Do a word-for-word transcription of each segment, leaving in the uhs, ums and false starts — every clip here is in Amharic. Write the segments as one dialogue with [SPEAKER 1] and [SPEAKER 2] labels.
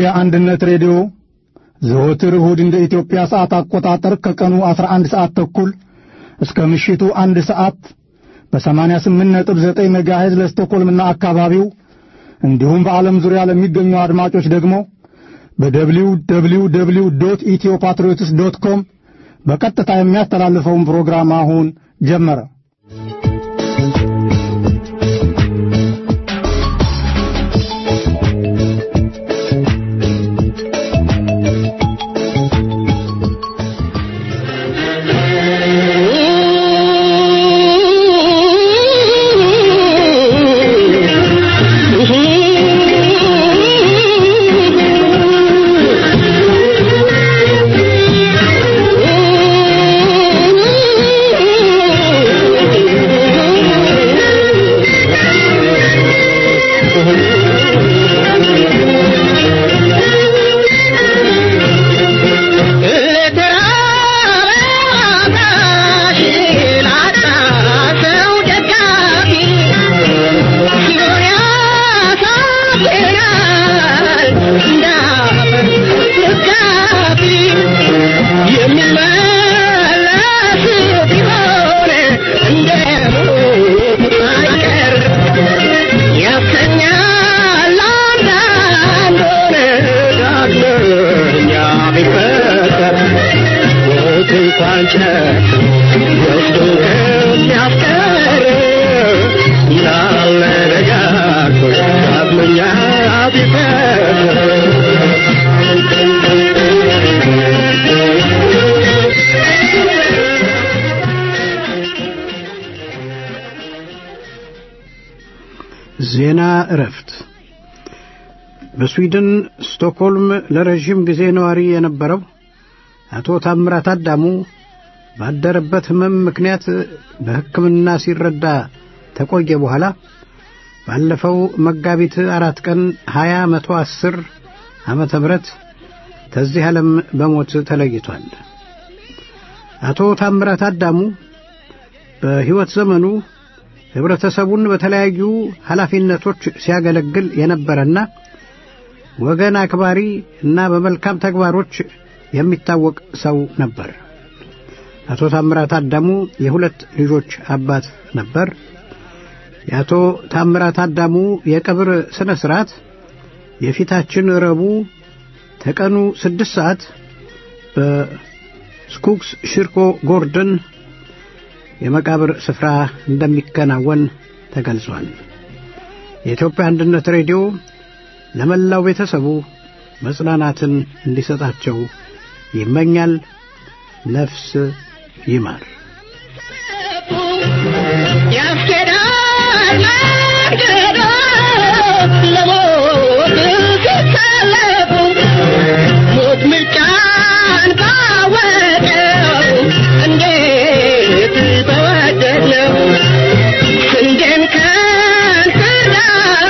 [SPEAKER 1] አንድነት ሬዲዮ ዘወትር እሁድ እንደ ኢትዮጵያ ሰዓት አቆጣጠር ከቀኑ አስራ አንድ ሰዓት ተኩል እስከ ምሽቱ አንድ ሰዓት በ88 ነጥብ ዘጠኝ ሜጋሄዝ ለስቶኮልምና አካባቢው እንዲሁም በዓለም ዙሪያ ለሚገኙ አድማጮች ደግሞ በደብሊው ደብሊው ደብሊው ዶት ኢትዮ ፓትሪዮትስ ዶት ኮም በቀጥታ የሚያስተላልፈውን ፕሮግራም አሁን ጀመረ። ዜና እረፍት። በስዊድን ስቶክሆልም ለረጅም ጊዜ ነዋሪ የነበረው አቶ ታምራት አዳሙ ባደረበት ህመም ምክንያት በሕክምና ሲረዳ ተቆየ በኋላ ባለፈው መጋቢት አራት ቀን ሃያ አስር ዓመተ ምህረት ከዚህ ዓለም በሞት ተለይቷል። አቶ ታምራት አዳሙ በሕይወት ዘመኑ ህብረተሰቡን በተለያዩ ኃላፊነቶች ሲያገለግል የነበረና ወገን አክባሪ እና በመልካም ተግባሮች የሚታወቅ ሰው ነበር። አቶ ታምራት አዳሙ የሁለት ልጆች አባት ነበር። የአቶ ታምራት አዳሙ የቀብር ስነ ስርዓት የፊታችን ረቡዕ ተቀኑ ስድስት ሰዓት በስኩክስ ሽርኮ ጎርደን የመቃብር ስፍራ እንደሚከናወን ተገልጿል። የኢትዮጵያ አንድነት ሬዲዮ ለመላው ቤተሰቡ መጽናናትን እንዲሰጣቸው ይመኛል። ነፍስ ይማር። ያስከዳል ማገዶ ለሞት ተሰለፉ ሞት ምጫን ባወቀው እንዴት ተወደድነው ስንዴን ከንፈዳዱ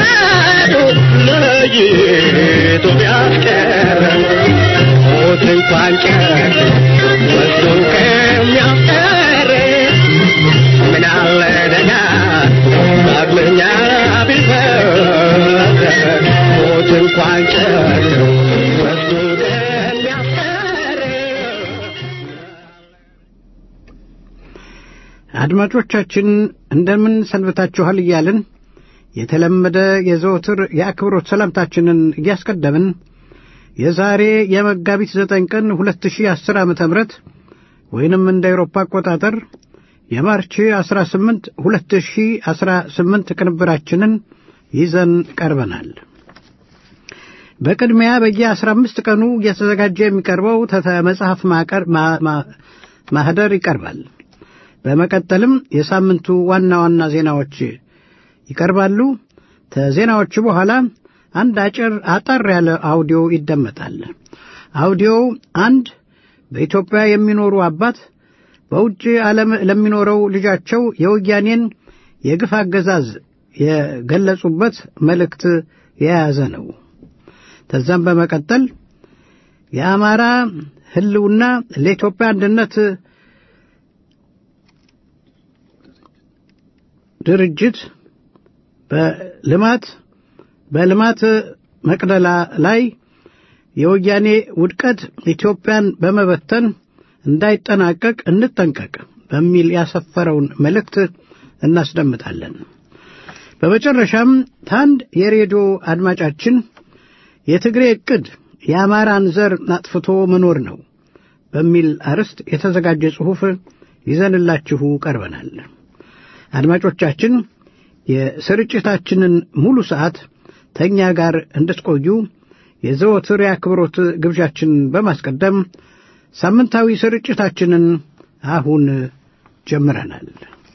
[SPEAKER 1] ለይቶ ቢያስቀረው ሞት እንኳን ቀር ወስዶ ከሚያስቀር ምን አለ ደጋ ዳግመኛ ቢፈር ሞት እንኳን ቀር ወስዶ ከሚያስቀር። አድማጮቻችን እንደምን ሰንብታችኋል እያልን የተለመደ የዘወትር የአክብሮት ሰላምታችንን እያስቀደምን የዛሬ የመጋቢት ዘጠኝ ቀን ሁለት ሺህ አስር ዓመተ ምህረት ወይንም እንደ አውሮፓ አቆጣጠር የማርች አስራ ስምንት ሁለት ሺህ አስራ ስምንት ቅንብራችንን ይዘን ቀርበናል። በቅድሚያ በየ አስራ አምስት ቀኑ እየተዘጋጀ የሚቀርበው ተመጽሐፍ ማቀር ማህደር ይቀርባል። በመቀጠልም የሳምንቱ ዋና ዋና ዜናዎች ይቀርባሉ። ከዜናዎቹ በኋላ አንድ አጭር አጠር ያለ አውዲዮ ይደመጣል። አውዲዮው አንድ በኢትዮጵያ የሚኖሩ አባት በውጭ ዓለም ለሚኖረው ልጃቸው የወያኔን የግፍ አገዛዝ የገለጹበት መልእክት የያዘ ነው። ከዛም በመቀጠል የአማራ ህልውና ለኢትዮጵያ አንድነት ድርጅት በልማት በልማት መቅደላ ላይ
[SPEAKER 2] የወያኔ ውድቀት ኢትዮጵያን በመበተን እንዳይጠናቀቅ እንጠንቀቅ በሚል ያሰፈረውን መልእክት እናስደምጣለን። በመጨረሻም ታንድ የሬዲዮ አድማጫችን የትግሬ ዕቅድ የአማራን ዘር አጥፍቶ መኖር ነው በሚል አርዕስት የተዘጋጀ ጽሑፍ ይዘንላችሁ ቀርበናል። አድማጮቻችን የስርጭታችንን ሙሉ ሰዓት ተኛ ጋር እንድትቆዩ የዘወትር የአክብሮት ግብዣችን በማስቀደም ሳምንታዊ ስርጭታችንን አሁን ጀምረናል።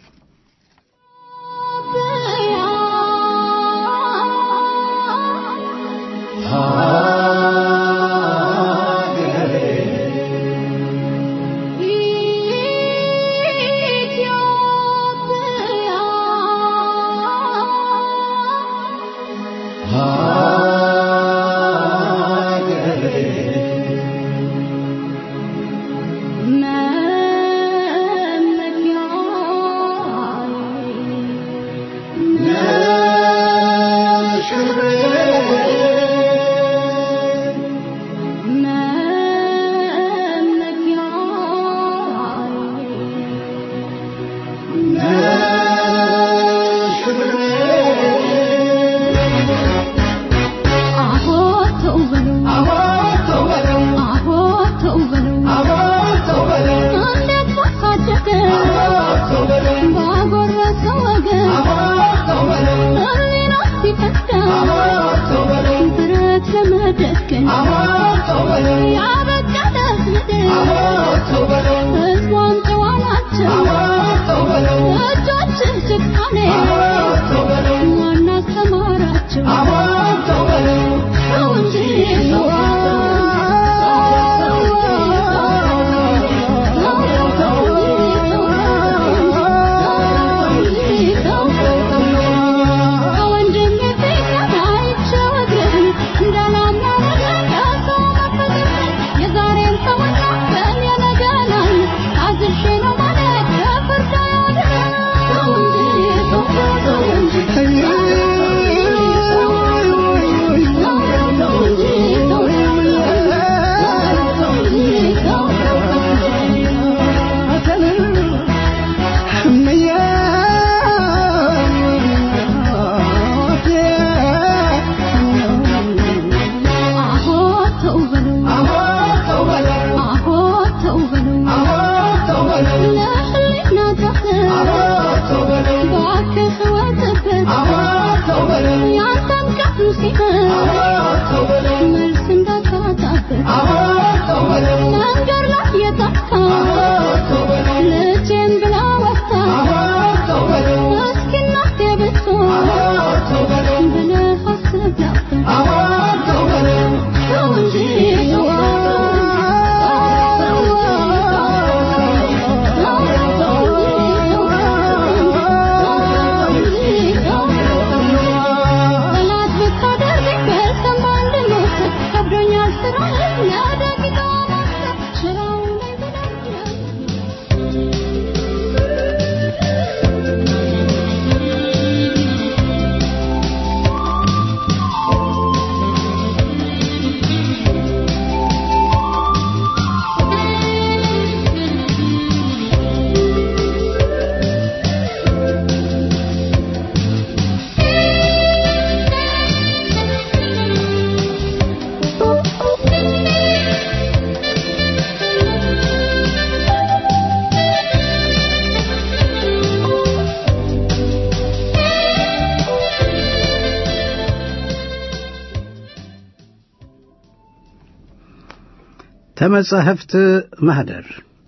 [SPEAKER 2] ተመጻሕፍት ማህደር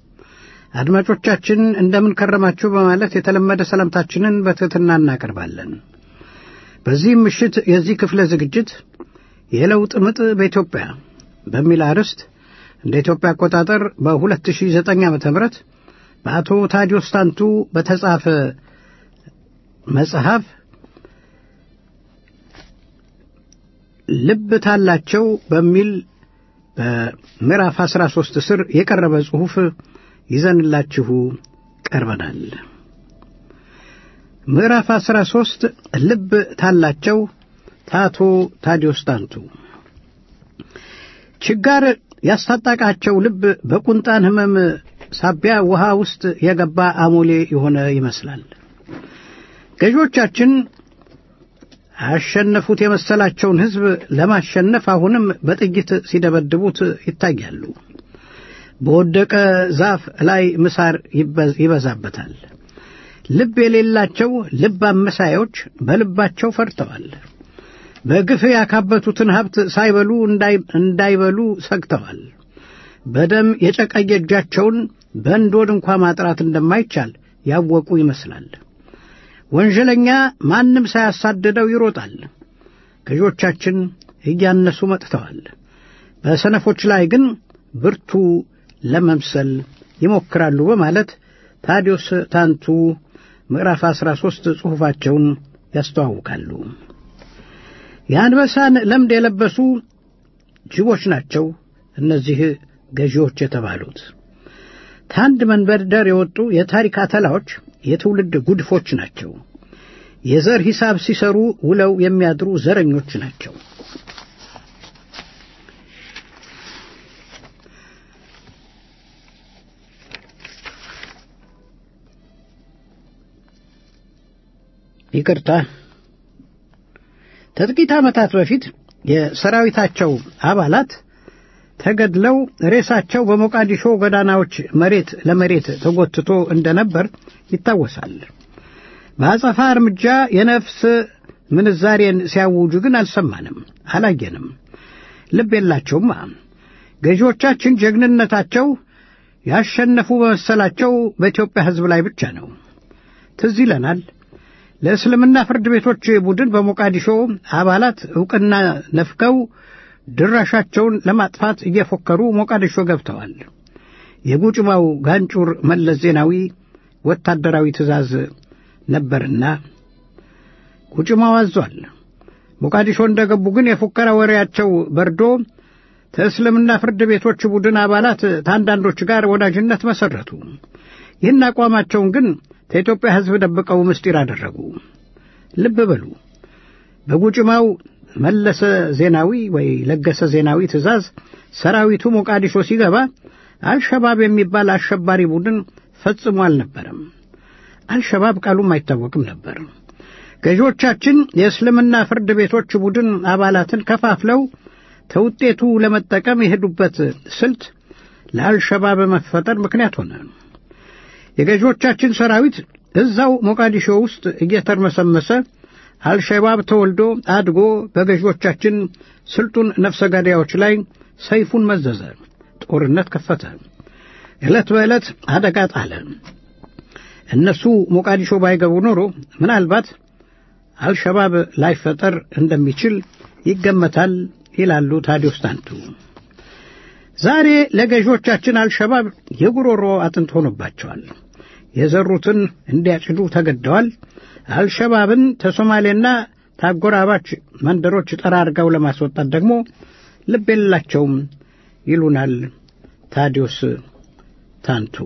[SPEAKER 2] አድማጮቻችን እንደምን ከረማችሁ በማለት የተለመደ ሰላምታችንን በትህትና እናቀርባለን። በዚህ ምሽት የዚህ ክፍለ ዝግጅት የለውጥ ምጥ በኢትዮጵያ በሚል አርዕስት እንደ ኢትዮጵያ አቆጣጠር በ2009 ዓመተ ምህረት በአቶ ታዲዮስ ታንቱ በተጻፈ መጽሐፍ ልብ ታላቸው በሚል በምዕራፍ አስራ ሦስት ስር የቀረበ ጽሑፍ ይዘንላችሁ ቀርበናል። ምዕራፍ አስራ ሦስት ልብ ታላቸው ታቶ ታዲዮስ ታንቱ። ችጋር ያስታጣቃቸው ልብ በቁንጣን ህመም ሳቢያ ውሃ ውስጥ የገባ አሞሌ የሆነ ይመስላል። ገዢዎቻችን አሸነፉት የመሰላቸውን ህዝብ ለማሸነፍ አሁንም በጥይት ሲደበድቡት ይታያሉ። በወደቀ ዛፍ ላይ ምሳር ይበዛበታል። ልብ የሌላቸው ልብ አመሳዮች በልባቸው ፈርተዋል። በግፍ ያካበቱትን ሀብት ሳይበሉ እንዳይበሉ ሰግተዋል። በደም የጨቀየ እጃቸውን በእንዶድ እንኳ ማጥራት እንደማይቻል ያወቁ ይመስላል። ወንጀለኛ ማንም ሳያሳደደው ይሮጣል። ገዢዎቻችን እያነሱ መጥተዋል። በሰነፎች ላይ ግን ብርቱ ለመምሰል ይሞክራሉ በማለት ታዲዮስ ታንቱ ምዕራፍ አስራ ሦስት ጽሑፋቸውን ያስተዋውቃሉ። የአንበሳን ለምድ የለበሱ ጅቦች ናቸው እነዚህ ገዢዎች የተባሉት። ታንድ መንበርደር የወጡ የታሪክ አተላዎች የትውልድ ጉድፎች ናቸው። የዘር ሂሳብ ሲሰሩ ውለው የሚያድሩ ዘረኞች ናቸው። ይቅርታ ከጥቂት ዓመታት በፊት የሰራዊታቸው አባላት ተገድለው ሬሳቸው በሞቃዲሾ ጎዳናዎች መሬት ለመሬት ተጎትቶ እንደነበር ይታወሳል። በአጸፋ እርምጃ የነፍስ ምንዛሬን ሲያውጁ ግን አልሰማንም፣ አላየንም። ልብ የላቸውማ። ገዢዎቻችን ጀግንነታቸው ያሸነፉ በመሰላቸው በኢትዮጵያ ሕዝብ ላይ ብቻ ነው። ትዝ ይለናል ለእስልምና ፍርድ ቤቶች ቡድን በሞቃዲሾ አባላት ዕውቅና ነፍከው ድራሻቸውን ለማጥፋት እየፎከሩ ሞቃዲሾ ገብተዋል። የጉጭማው ጋንጩር መለስ ዜናዊ ወታደራዊ ትእዛዝ ነበርና ጉጭማው አዟል። ሞቃዲሾ እንደገቡ ግን የፉከራ ወሬያቸው በርዶ ከእስልምና ፍርድ ቤቶች ቡድን አባላት ታንዳንዶች ጋር ወዳጅነት መሰረቱ። ይህን አቋማቸውን ግን ከኢትዮጵያ ሕዝብ ደብቀው ምስጢር አደረጉ። ልብ በሉ። በጉጭማው መለሰ ዜናዊ ወይ ለገሰ ዜናዊ ትእዛዝ ሰራዊቱ ሞቃዲሾ ሲገባ አልሸባብ የሚባል አሸባሪ ቡድን ፈጽሞ አልነበረም። አልሸባብ ቃሉም አይታወቅም ነበር። ገዢዎቻችን የእስልምና ፍርድ ቤቶች ቡድን አባላትን ከፋፍለው ተውጤቱ ለመጠቀም የሄዱበት ስልት ለአልሸባብ መፈጠር ምክንያት ሆነ። የገዢዎቻችን ሰራዊት እዛው ሞቃዲሾ ውስጥ እየተርመሰመሰ አልሸባብ ተወልዶ አድጎ በገዢዎቻችን ስልጡን ነፍሰ ገዳዮች ላይ ሰይፉን መዘዘ፣ ጦርነት ከፈተ፣ ዕለት በዕለት አደጋ ጣለ። እነሱ ሞቃዲሾ ባይገቡ ኖሮ ምናልባት አልሸባብ ላይፈጠር እንደሚችል ይገመታል ይላሉ ታዲዮስ ታንቱ። ዛሬ ለገዢዎቻችን አልሸባብ የጉሮሮ አጥንት ሆኖባቸዋል። የዘሩትን እንዲያጭዱ ተገደዋል። አልሸባብን ተሶማሌና ታጎራባች መንደሮች ጠራርገው ለማስወጣት ደግሞ ልብ የላቸውም ይሉናል ታዲዮስ ታንቱ።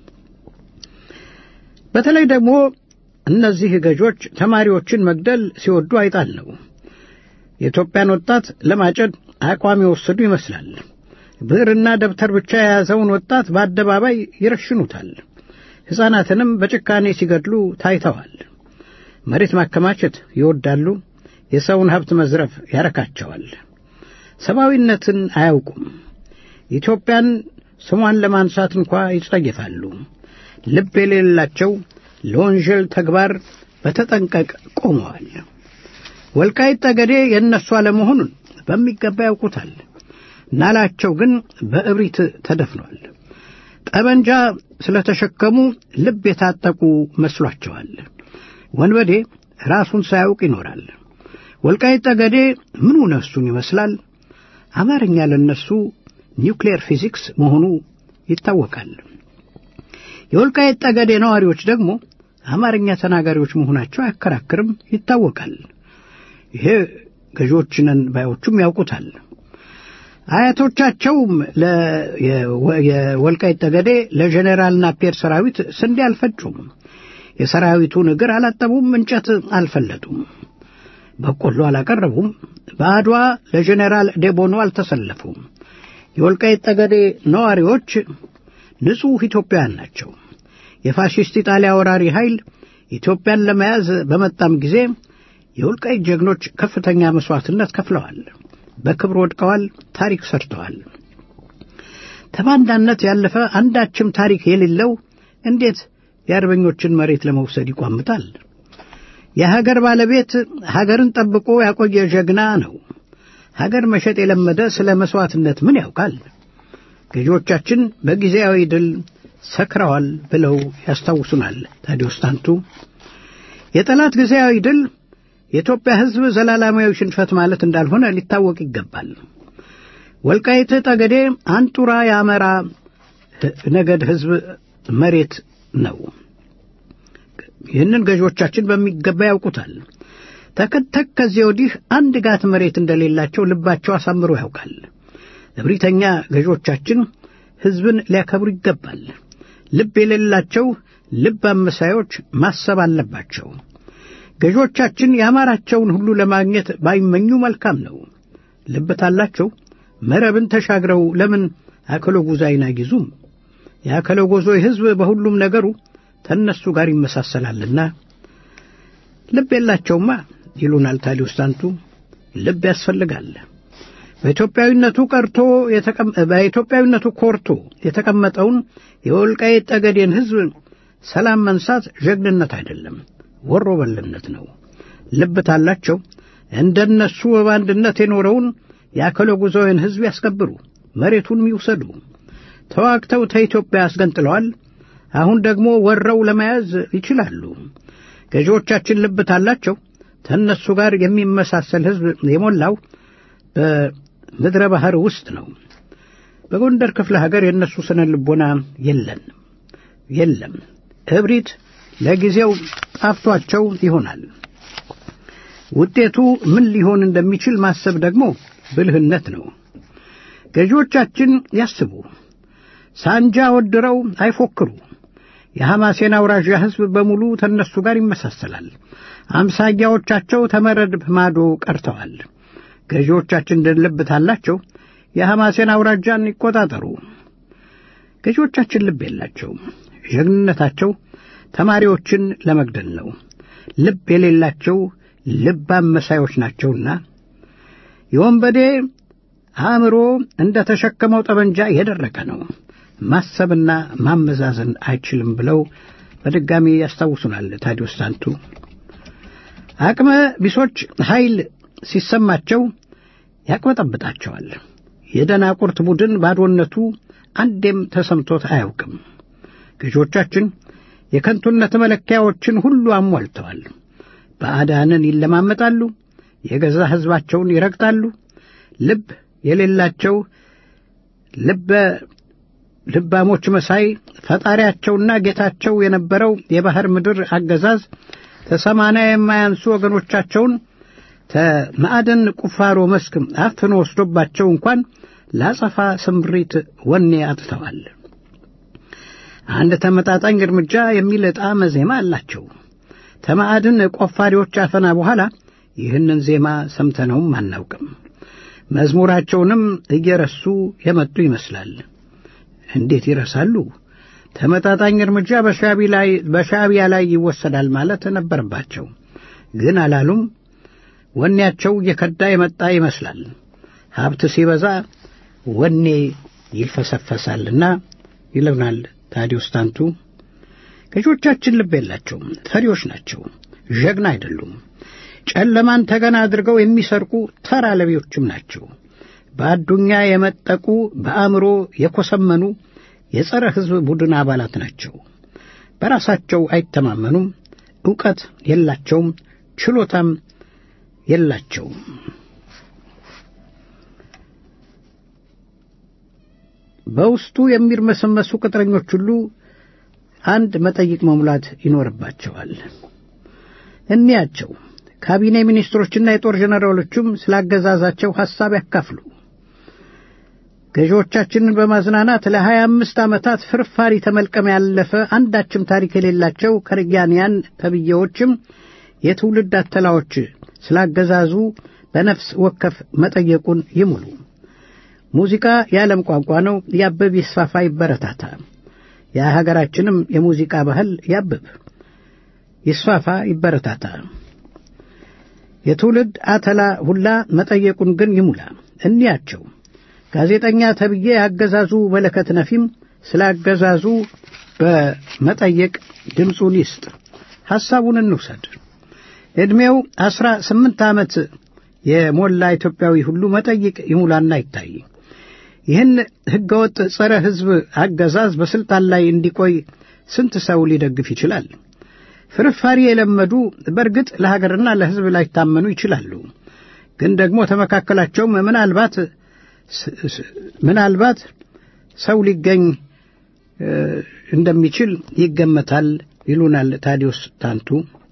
[SPEAKER 2] በተለይ ደግሞ እነዚህ ገዦች ተማሪዎችን መግደል ሲወዱ አይጣል ነው። የኢትዮጵያን ወጣት ለማጨድ አቋም የወሰዱ ይመስላል። ብዕርና ደብተር ብቻ የያዘውን ወጣት በአደባባይ ይረሽኑታል። ሕፃናትንም በጭካኔ ሲገድሉ ታይተዋል። መሬት ማከማቸት ይወዳሉ። የሰውን ሀብት መዝረፍ ያረካቸዋል። ሰብአዊነትን አያውቁም። ኢትዮጵያን ስሟን ለማንሳት እንኳ ይጸየፋሉ። ልብ የሌላቸው ለወንጀል ተግባር በተጠንቀቅ ቆመዋል። ወልቃይት ጠገዴ የእነሱ አለመሆኑን በሚገባ ያውቁታል። ናላቸው ግን በእብሪት ተደፍኗል። ጠመንጃ ስለተሸከሙ ልብ የታጠቁ መስሏቸዋል። ወንበዴ ራሱን ሳያውቅ ይኖራል። ወልቃይት ጠገዴ ምኑ ነፍሱን ይመስላል። አማርኛ ለነሱ ኒውክሌር ፊዚክስ መሆኑ ይታወቃል። የወልቃይት ጠገዴ ነዋሪዎች ደግሞ አማርኛ ተናጋሪዎች መሆናቸው አያከራክርም፣ ይታወቃል። ይሄ ገዢዎችንን ባዮቹም ያውቁታል። አያቶቻቸውም የወልቃይት ጠገዴ ለጀነራል ናፒየር ሰራዊት ስንዴ አልፈጩም። የሰራዊቱን እግር አላጠቡም፣ እንጨት አልፈለጡም፣ በቆሎ አላቀረቡም። በአድዋ ለጀነራል ዴቦኖ አልተሰለፉም። የወልቃይት ጠገዴ ነዋሪዎች ንጹህ ኢትዮጵያውያን ናቸው። የፋሺስት ኢጣሊያ ወራሪ ኃይል ኢትዮጵያን ለመያዝ በመጣም ጊዜ የወልቃይት ጀግኖች ከፍተኛ መስዋዕትነት ከፍለዋል፣ በክብር ወድቀዋል፣ ታሪክ ሰርተዋል። ተባንዳነት ያለፈ አንዳችም ታሪክ የሌለው እንዴት የአርበኞችን መሬት ለመውሰድ ይቋምጣል? የሀገር ባለቤት ሀገርን ጠብቆ ያቆየ ጀግና ነው። ሀገር መሸጥ የለመደ ስለ መስዋዕትነት ምን ያውቃል? ገዢዎቻችን በጊዜያዊ ድል ሰክረዋል ብለው ያስታውሱናል ታዲዮስ ታንቱ። የጠላት ጊዜያዊ ድል የኢትዮጵያ ሕዝብ ዘላለማዊ ሽንፈት ማለት እንዳልሆነ ሊታወቅ ይገባል። ወልቃይት ጠገዴ አንጡራ የአማራ ነገድ ሕዝብ መሬት ነው። ይህንን ገዢዎቻችን በሚገባ ያውቁታል። ተከተክ ከዚህ ወዲህ አንድ ጋት መሬት እንደሌላቸው ልባቸው አሳምሮ ያውቃል። እብሪተኛ ገዢዎቻችን ሕዝብን ሊያከብሩ ይገባል። ልብ የሌላቸው ልብ አመሳዮች ማሰብ አለባቸው። ገዢዎቻችን የአማራቸውን ሁሉ ለማግኘት ባይመኙ መልካም ነው። ልብ ታላቸው መረብን ተሻግረው ለምን አከሎ ጉዛይን አይጊዙም? የአከሎ ጎዞይ ሕዝብ በሁሉም ነገሩ ተነሱ ጋር ይመሳሰላልና ልብ የላቸውማ ይሉናል ታዲዮስ ታንቱ። ልብ ያስፈልጋል። በኢትዮጵያዊነቱ ቀርቶ በኢትዮጵያዊነቱ ኮርቶ የተቀመጠውን የወልቃይት ጠገዴን ሕዝብ ሰላም መንሳት ጀግንነት አይደለም፣ ወሮ በልነት ነው። ልብ ታላቸው እንደነሱ በአንድነት የኖረውን የአከሎ ጉዞውን ሕዝብ ያስከብሩ፣ መሬቱን ይውሰዱ። ተዋግተው ከኢትዮጵያ አስገንጥለዋል። አሁን ደግሞ ወረው ለመያዝ ይችላሉ። ገዢዎቻችን ልብ ታላቸው ተነሱ ጋር የሚመሳሰል ሕዝብ የሞላው በምድረ ባህር ውስጥ ነው። በጎንደር ክፍለ ሀገር የነሱ ስነ ልቦና የለን የለም። እብሪት ለጊዜው ጣፍቷቸው ይሆናል። ውጤቱ ምን ሊሆን እንደሚችል ማሰብ ደግሞ ብልህነት ነው። ገዢዎቻችን ያስቡ፣ ሳንጃ ወድረው አይፎክሩ። የሐማሴን አውራጃ ሕዝብ በሙሉ ተነሱ ጋር ይመሳሰላል። አምሳያዎቻቸው ተመረድ ማዶ ቀርተዋል። ገዢዎቻችን ልብ ታላቸው የሐማሴን አውራጃን ይቆጣጠሩ። ገዢዎቻችን ልብ የላቸውም። ጀግንነታቸው ተማሪዎችን ለመግደል ነው። ልብ የሌላቸው ልብ አመሳዮች ናቸውና የወንበዴ አእምሮ እንደ ተሸከመው ጠመንጃ የደረቀ ነው፣ ማሰብና ማመዛዘን አይችልም ብለው በድጋሚ ያስታውሱናል ታዲዮስ ታንቱ። አቅመ ቢሶች ኃይል ሲሰማቸው ያቅበጠብጣቸዋል። የደናቁርት ቡድን ባዶነቱ አንዴም ተሰምቶት አያውቅም። ገዢዎቻችን የከንቱነት መለኪያዎችን ሁሉ አሟልተዋል። ባዕዳንን ይለማመጣሉ፣ የገዛ ሕዝባቸውን ይረግጣሉ። ልብ የሌላቸው ልበ ልባሞች መሳይ ፈጣሪያቸውና ጌታቸው የነበረው የባህር ምድር አገዛዝ ከሰማንያ የማያንሱ ወገኖቻቸውን ከማዕደን ቁፋሮ መስክ አፍኖ ወስዶባቸው እንኳን ላጸፋ ስምሪት ወኔ አጥተዋል። አንድ ተመጣጣኝ እርምጃ የሚል ጣዕመ ዜማ አላቸው። ከማዕድን ቆፋሪዎች አፈና በኋላ ይህንን ዜማ ሰምተነውም አናውቅም። መዝሙራቸውንም እየረሱ የመጡ ይመስላል። እንዴት ይረሳሉ? ተመጣጣኝ እርምጃ በሻዕቢያ ላይ ይወሰዳል ማለት ነበረባቸው፣ ግን አላሉም። ወኔያቸው እየከዳ የመጣ ይመስላል። ሀብት ሲበዛ ወኔ ይልፈሰፈሳልና ይለናል ታዲዮስ ታንቱ። ገዢዎቻችን ልብ የላቸውም፣ ፈሪዎች ናቸው፣ ጀግና አይደሉም። ጨለማን ተገና አድርገው የሚሰርቁ ተራ ለቢዎችም ናቸው። በአዱኛ የመጠቁ በአእምሮ የኮሰመኑ የጸረ ሕዝብ ቡድን አባላት ናቸው። በራሳቸው አይተማመኑም፣ ዕውቀት የላቸውም፣ ችሎታም የላቸውም። በውስጡ የሚርመሰመሱ ቅጥረኞች ሁሉ አንድ መጠይቅ መሙላት ይኖርባቸዋል። እንያቸው ካቢኔ ሚኒስትሮችና የጦር ጀነራሎችም ስላገዛዛቸው ሐሳብ ያካፍሉ። ገዢዎቻችንን በማዝናናት ለሀያ አምስት ዓመታት ፍርፋሪ ተመልቀም ያለፈ አንዳችም ታሪክ የሌላቸው ከርያንያን ተብዬዎችም የትውልድ አተላዎች ስላገዛዙ በነፍስ ወከፍ መጠየቁን ይሙሉ። ሙዚቃ የዓለም ቋንቋ ነው። ያብብ፣ ይስፋፋ፣ ይበረታታ። የሀገራችንም የሙዚቃ ባህል ያብብ፣ ይስፋፋ፣ ይበረታታ። የትውልድ አተላ ሁላ መጠየቁን ግን ይሙላ። እንያቸው ጋዜጠኛ ተብዬ ያገዛዙ መለከት ነፊም ስላገዛዙ በመጠየቅ ድምፁን ይስጥ፣ ሐሳቡን እንውሰድ። ዕድሜው አስራ ስምንት ዓመት የሞላ ኢትዮጵያዊ ሁሉ መጠይቅ ይሙላና ይታይ። ይህን ሕገወጥ ጸረ ሕዝብ አገዛዝ በስልጣን ላይ እንዲቆይ ስንት ሰው ሊደግፍ ይችላል? ፍርፋሪ የለመዱ በእርግጥ ለሀገርና ለሕዝብ ላይ ታመኑ ይችላሉ። ግን ደግሞ ተመካከላቸውም ምናልባት ምናልባት ሰው ሊገኝ እንደሚችል ይገመታል ይሉናል ታዲዮስ ታንቱ።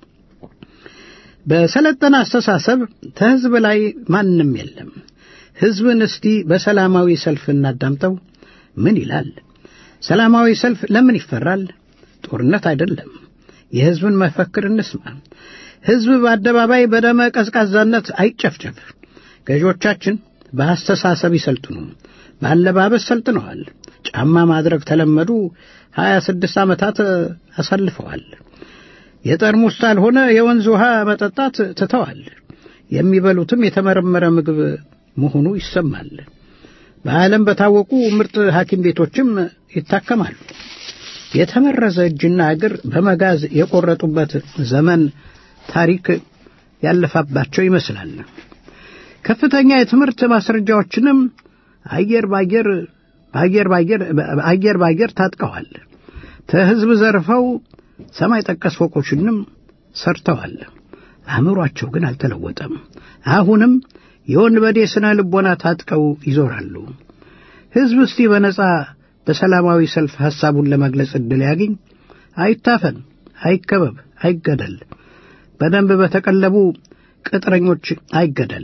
[SPEAKER 2] በሰለጠነ አስተሳሰብ ከሕዝብ ላይ ማንም የለም። ሕዝብን እስቲ በሰላማዊ ሰልፍ እናዳምጠው። ምን ይላል? ሰላማዊ ሰልፍ ለምን ይፈራል? ጦርነት አይደለም። የሕዝብን መፈክር እንስማ። ሕዝብ በአደባባይ በደመ ቀዝቃዛነት አይጨፍጨፍ። ገዢዎቻችን በአስተሳሰብ ይሰልጥኑ፣ በአለባበስ ሰልጥነዋል። ጫማ ማድረግ ተለመዱ። ሀያ ስድስት ዓመታት አሳልፈዋል። የጠርሙስ ሳልሆነ የወንዝ ውሃ መጠጣት ትተዋል። የሚበሉትም የተመረመረ ምግብ መሆኑ ይሰማል። በዓለም በታወቁ ምርጥ ሐኪም ቤቶችም ይታከማሉ። የተመረዘ እጅና እግር በመጋዝ የቆረጡበት ዘመን ታሪክ ያለፈባቸው ይመስላል። ከፍተኛ የትምህርት ማስረጃዎችንም አየር ባየር ባየር ባየር አየር ባየር ታጥቀዋል። ከሕዝብ ዘርፈው ሰማይ ጠቀስ ፎቆችንም ሰርተዋል። አእምሯቸው ግን አልተለወጠም። አሁንም የወንበዴ ስነ ልቦና ታጥቀው ይዞራሉ። ሕዝብ እስቲ በነጻ በሰላማዊ ሰልፍ ሐሳቡን ለመግለጽ ዕድል ያግኝ። አይታፈን፣ አይከበብ፣ አይገደል። በደንብ በተቀለቡ ቅጥረኞች አይገደል።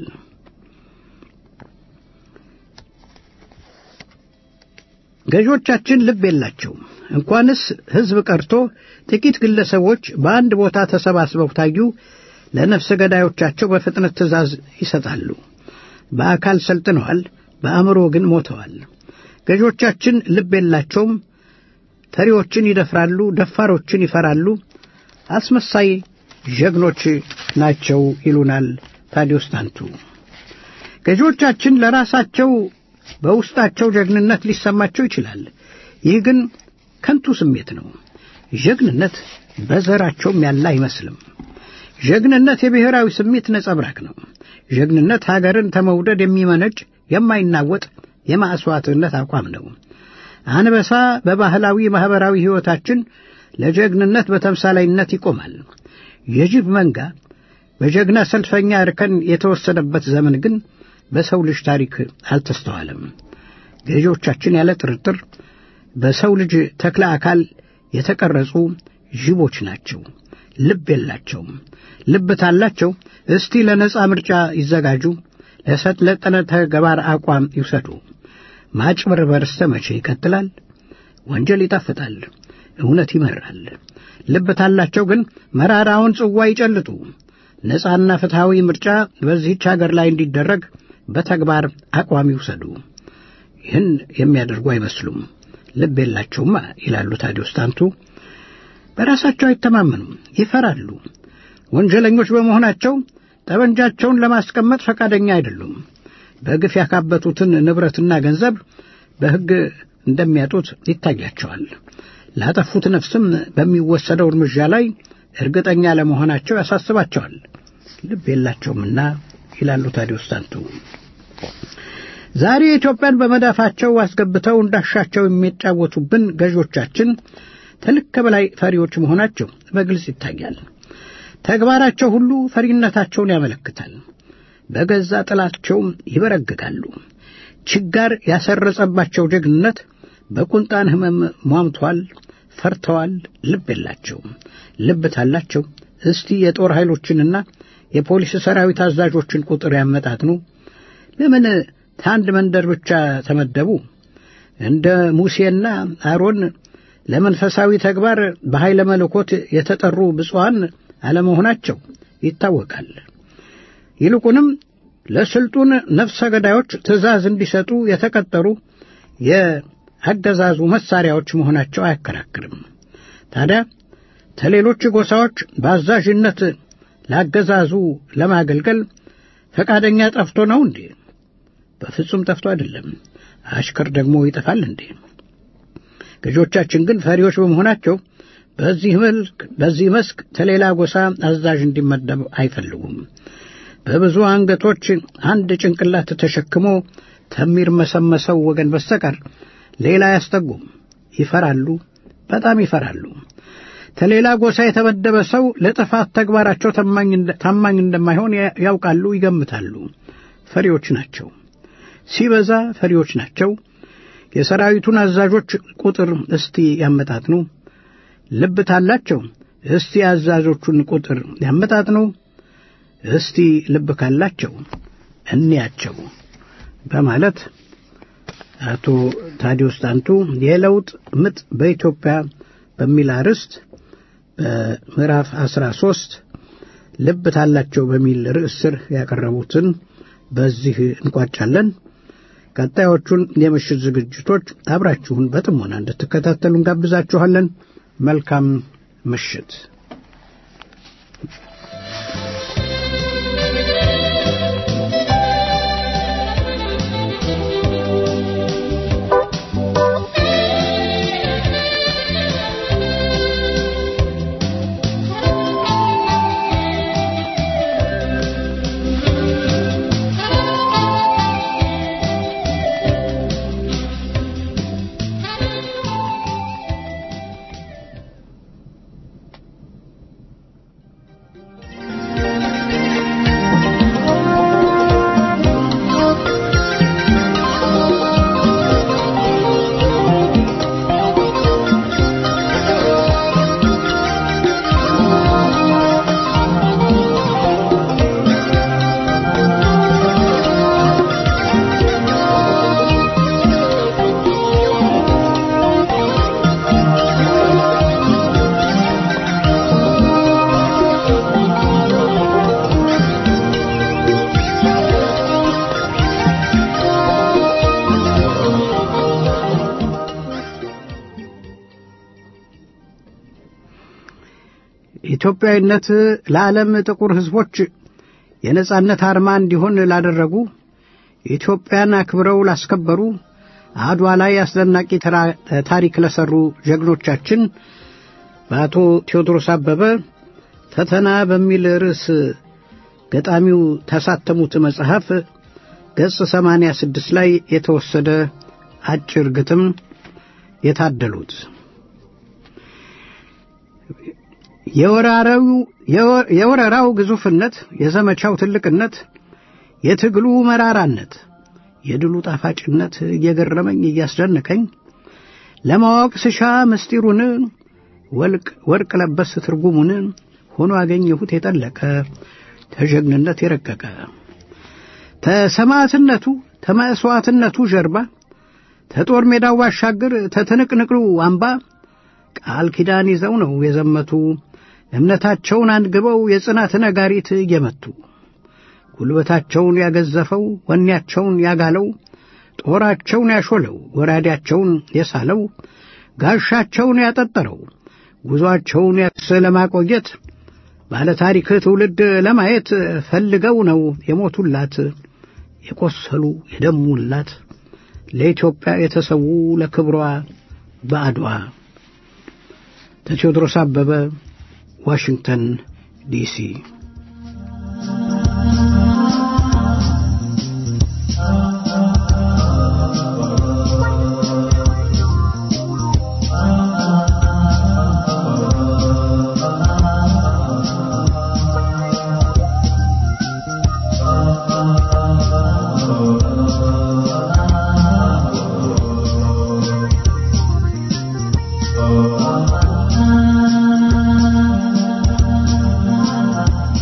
[SPEAKER 2] ገዢዎቻችን ልብ የላቸውም። እንኳንስ ሕዝብ ቀርቶ ጥቂት ግለሰቦች በአንድ ቦታ ተሰባስበው ታዩ ለነፍሰ ገዳዮቻቸው በፍጥነት ትእዛዝ ይሰጣሉ። በአካል ሰልጥነዋል፣ በአእምሮ ግን ሞተዋል። ገዢዎቻችን ልብ የላቸውም። ተሪዎችን ይደፍራሉ፣ ደፋሮችን ይፈራሉ። አስመሳይ ጀግኖች ናቸው ይሉናል ታዲዮስ ታንቱ። ገዢዎቻችን ለራሳቸው በውስጣቸው ጀግንነት ሊሰማቸው ይችላል። ይህ ግን ከንቱ ስሜት ነው። ጀግንነት በዘራቸውም ያለ አይመስልም። ጀግንነት የብሔራዊ ስሜት ነጸብራቅ ነው። ጀግንነት ሀገርን ተመውደድ የሚመነጭ የማይናወጥ የማዕስዋዕትነት አቋም ነው። አንበሳ በባህላዊ ማህበራዊ ሕይወታችን ለጀግንነት በተምሳላይነት ይቆማል። የጅብ መንጋ በጀግና ሰልፈኛ እርከን የተወሰደበት ዘመን ግን በሰው ልጅ ታሪክ አልተስተዋለም። ገዢዎቻችን ያለ ጥርጥር በሰው ልጅ ተክለ አካል የተቀረጹ ጅቦች ናቸው። ልብ የላቸውም። ልብ ታላቸው እስቲ ለነጻ ምርጫ ይዘጋጁ፣ ለሰለጠነ ተግባር አቋም ይውሰዱ። ማጭበርበር እስከ መቼ ይቀጥላል? ወንጀል ይጣፍጣል፣ እውነት ይመራል። ልብ ታላቸው ግን መራራውን ጽዋ ይጨልጡ። ነጻና ፍትሃዊ ምርጫ በዚህች ሀገር ላይ እንዲደረግ በተግባር አቋም ይውሰዱ። ይህን የሚያደርጉ አይመስሉም። ልብ የላቸውማ ይላሉ ታዲዮስ ታንቱ። በራሳቸው አይተማመኑም፣ ይፈራሉ። ወንጀለኞች በመሆናቸው ጠመንጃቸውን ለማስቀመጥ ፈቃደኛ አይደሉም። በግፍ ያካበቱትን ንብረትና ገንዘብ በሕግ እንደሚያጡት ይታያቸዋል። ላጠፉት ነፍስም በሚወሰደው እርምጃ ላይ እርግጠኛ ለመሆናቸው ያሳስባቸዋል። ልብ የላቸውምና ይላሉ ታዲዮስ ታንቱ። ዛሬ ኢትዮጵያን በመዳፋቸው አስገብተው እንዳሻቸው የሚጫወቱብን ገዢዎቻችን ከልክ በላይ ፈሪዎች መሆናቸው በግልጽ ይታያል። ተግባራቸው ሁሉ ፈሪነታቸውን ያመለክታል። በገዛ ጥላቸውም ይበረግጋሉ። ችጋር ያሰረጸባቸው ጀግንነት በቁንጣን ሕመም ሟምቷል፣ ፈርተዋል። ልብ የላቸውም። ልብ ታላቸው እስቲ የጦር ኃይሎችንና የፖሊስ ሰራዊት አዛዦችን ቁጥር ያመጣጥኑ። ለምን ታንድ መንደር ብቻ ተመደቡ? እንደ ሙሴና አሮን ለመንፈሳዊ ተግባር በኃይለ መለኮት የተጠሩ ብፁዓን አለመሆናቸው ይታወቃል። ይልቁንም ለስልጡን ነፍሰ ገዳዮች ትእዛዝ እንዲሰጡ የተቀጠሩ የአገዛዙ መሳሪያዎች መሆናቸው አያከራክርም። ታዲያ ከሌሎች ጎሳዎች በአዛዥነት ለአገዛዙ ለማገልገል ፈቃደኛ ጠፍቶ ነው እንዴ? በፍጹም ጠፍቶ አይደለም። አሽከር ደግሞ ይጠፋል እንዴ? ገዦቻችን ግን ፈሪዎች በመሆናቸው በዚህ መልክ በዚህ መስክ ከሌላ ጎሳ አዛዥ እንዲመደብ አይፈልጉም። በብዙ አንገቶች አንድ ጭንቅላት ተሸክሞ ከሚርመሰመሰው ወገን በስተቀር ሌላ አያስጠጉም። ይፈራሉ፣ በጣም ይፈራሉ። ከሌላ ጎሳ የተመደበ ሰው ለጥፋት ተግባራቸው ታማኝ እንደማይሆን ያውቃሉ፣ ይገምታሉ። ፈሪዎች ናቸው፣ ሲበዛ ፈሪዎች ናቸው። የሰራዊቱን አዛዦች ቁጥር እስቲ ያመጣጥኑ። ልብ ታላቸው እስቲ አዛዦቹን ቁጥር ያመጣጥኑ። እስቲ ልብ ካላቸው እንያቸው በማለት አቶ ታዲዮስ ታንቱ የለውጥ ምጥ በኢትዮጵያ በሚል አርዕስት በምዕራፍ አስራ ሦስት ልብ ታላቸው በሚል ርዕስ ስር ያቀረቡትን በዚህ እንቋጫለን። ቀጣዮቹን የምሽት ዝግጅቶች አብራችሁን በጥሞና እንድትከታተሉ እንጋብዛችኋለን። መልካም ምሽት። ኢትዮጵያዊነት ለዓለም ጥቁር ሕዝቦች የነጻነት አርማ እንዲሆን ላደረጉ፣ ኢትዮጵያን አክብረው ላስከበሩ፣ አድዋ ላይ አስደናቂ ታሪክ ለሰሩ ጀግኖቻችን በአቶ ቴዎድሮስ አበበ ፈተና በሚል ርዕስ ገጣሚው ታሳተሙት መጽሐፍ ገጽ ሰማንያ ስድስት ላይ የተወሰደ አጭር ግጥም የታደሉት የወራራው የወራራው ግዙፍነት፣ የዘመቻው ትልቅነት፣ የትግሉ መራራነት፣ የድሉ ጣፋጭነት እየገረመኝ እያስደነቀኝ ለማወቅ ስሻ ምስጢሩን ወልቅ ወርቅ ለበስ ትርጉሙን ሆኖ አገኘሁት የጠለቀ ተጀግንነት የረቀቀ ተሰማዕትነቱ ተመስዋዕትነቱ ጀርባ ተጦር ሜዳው ባሻገር ተተነቅነቅሉ አምባ ቃል ኪዳን ይዘው ነው የዘመቱ እምነታቸውን አንግበው የጽናት ነጋሪት እየመቱ ጉልበታቸውን ያገዘፈው ወኔያቸውን ያጋለው ጦራቸውን ያሾለው ወራዲያቸውን የሳለው ጋሻቸውን ያጠጠረው ጉዟቸውን ያሰለማቆየት ባለ ታሪክ ትውልድ ለማየት ፈልገው ነው የሞቱላት የቆሰሉ የደሙላት ለኢትዮጵያ የተሰዉ ለክብሯ በአድዋ። ቴዎድሮስ አበበ ዋሽንግተን ዲሲ።
[SPEAKER 3] Oh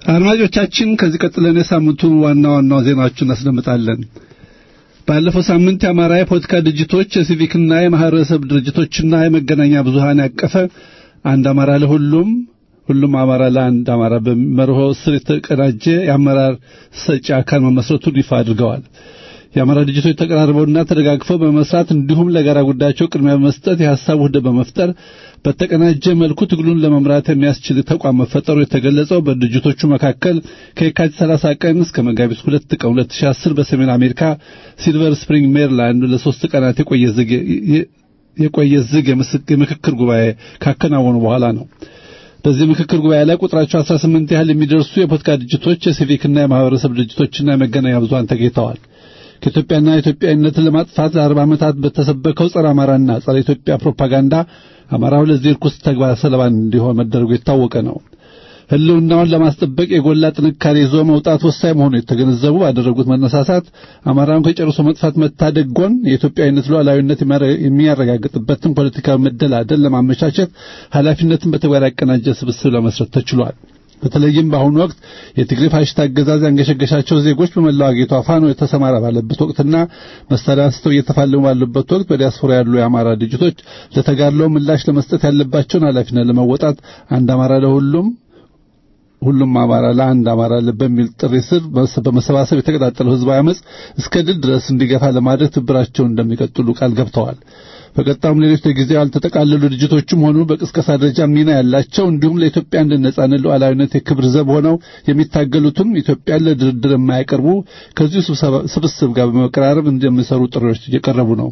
[SPEAKER 3] አድማጮቻችን ከዚህ ቀጥለን የሳምንቱን ዋና ዋና ዜናዎችን እናስደምጣለን። ባለፈው ሳምንት የአማራ የፖለቲካ ድርጅቶች የሲቪክና የማህበረሰብ ድርጅቶችና የመገናኛ ብዙሃን ያቀፈ አንድ አማራ ለሁሉም ሁሉም አማራ ለአንድ አማራ በመርሆ ስር የተቀናጀ የአመራር ሰጪ አካል መመስረቱን ይፋ አድርገዋል። የአማራ ድርጅቶች ተቀራርበውና ተደጋግፈው በመስራት እንዲሁም ለጋራ ጉዳያቸው ቅድሚያ በመስጠት የሐሳብ ውህደት በመፍጠር በተቀናጀ መልኩ ትግሉን ለመምራት የሚያስችል ተቋም መፈጠሩ የተገለጸው በድርጅቶቹ መካከል ከየካቲት ሰላሳ ቀን እስከ መጋቢት ሁለት ቀን ሁለት ሺህ አስር በሰሜን አሜሪካ ሲልቨር ስፕሪንግ ሜሪላንድ ለሶስት ቀናት የቆየ ዝግ የቆየ ዝግ የምክክር ጉባኤ ካከናወኑ በኋላ ነው። በዚህ ምክክር ጉባኤ ላይ ቁጥራቸው አስራ ስምንት ያህል የሚደርሱ የፖለቲካ ድርጅቶች፣ የሲቪክና የማህበረሰብ ድርጅቶችና የመገናኛ ብዙሃን ተገኝተዋል። ከኢትዮጵያና ኢትዮጵያዊነትን ለማጥፋት ለአርባ ዓመታት በተሰበከው ጸረ አማራና ጸረ ኢትዮጵያ ፕሮፓጋንዳ አማራው ለዚህ ርኩስ ተግባር ሰለባ እንዲሆን መደረጉ የታወቀ ነው። ህልውናውን ለማስጠበቅ የጎላ ጥንካሬ ይዞ መውጣት ወሳኝ መሆኑን የተገነዘቡ ባደረጉት መነሳሳት አማራውን ከጨርሶ መጥፋት መታደግ ጎን የኢትዮጵያዊነት ሉዓላዊነት የሚያረጋግጥበትን ፖለቲካዊ መደላደል ለማመቻቸት ኃላፊነትን በተግባር ያቀናጀ ስብስብ ለመስረት ተችሏል። በተለይም በአሁኑ ወቅት የትግሬ ፋሽስት አገዛዝ ያንገሸገሻቸው ዜጎች በመላው አገሪቷ ፋኖ የተሰማራ ባለበት ወቅትና መሳሪያ አንስተው እየተፋለሙ ባሉበት ወቅት በዲያስፖራ ያሉ የአማራ ድርጅቶች ለተጋድሎ ምላሽ ለመስጠት ያለባቸውን ኃላፊነት ለመወጣት አንድ አማራ ለሁሉም ሁሉም አማራ ለአንድ አማራ በሚል ጥሪ ስር በመሰባሰብ የተቀጣጠለው ህዝባዊ አመጽ እስከ ድል ድረስ እንዲገፋ ለማድረግ ትብብራቸውን እንደሚቀጥሉ ቃል ገብተዋል። በቀጣዩም ሌሎች ለጊዜው ያልተጠቃለሉ ድርጅቶችም ሆኑ በቅስቀሳ ደረጃ ሚና ያላቸው እንዲሁም ለኢትዮጵያ አንድነትና ሉዓላዊነት የክብር ዘብ ሆነው የሚታገሉትም ኢትዮጵያን ለድርድር የማያቀርቡ ከዚሁ ስብስብ ጋር በመቀራረብ እንደሚሰሩ ጥሪዎች እየቀረቡ ነው።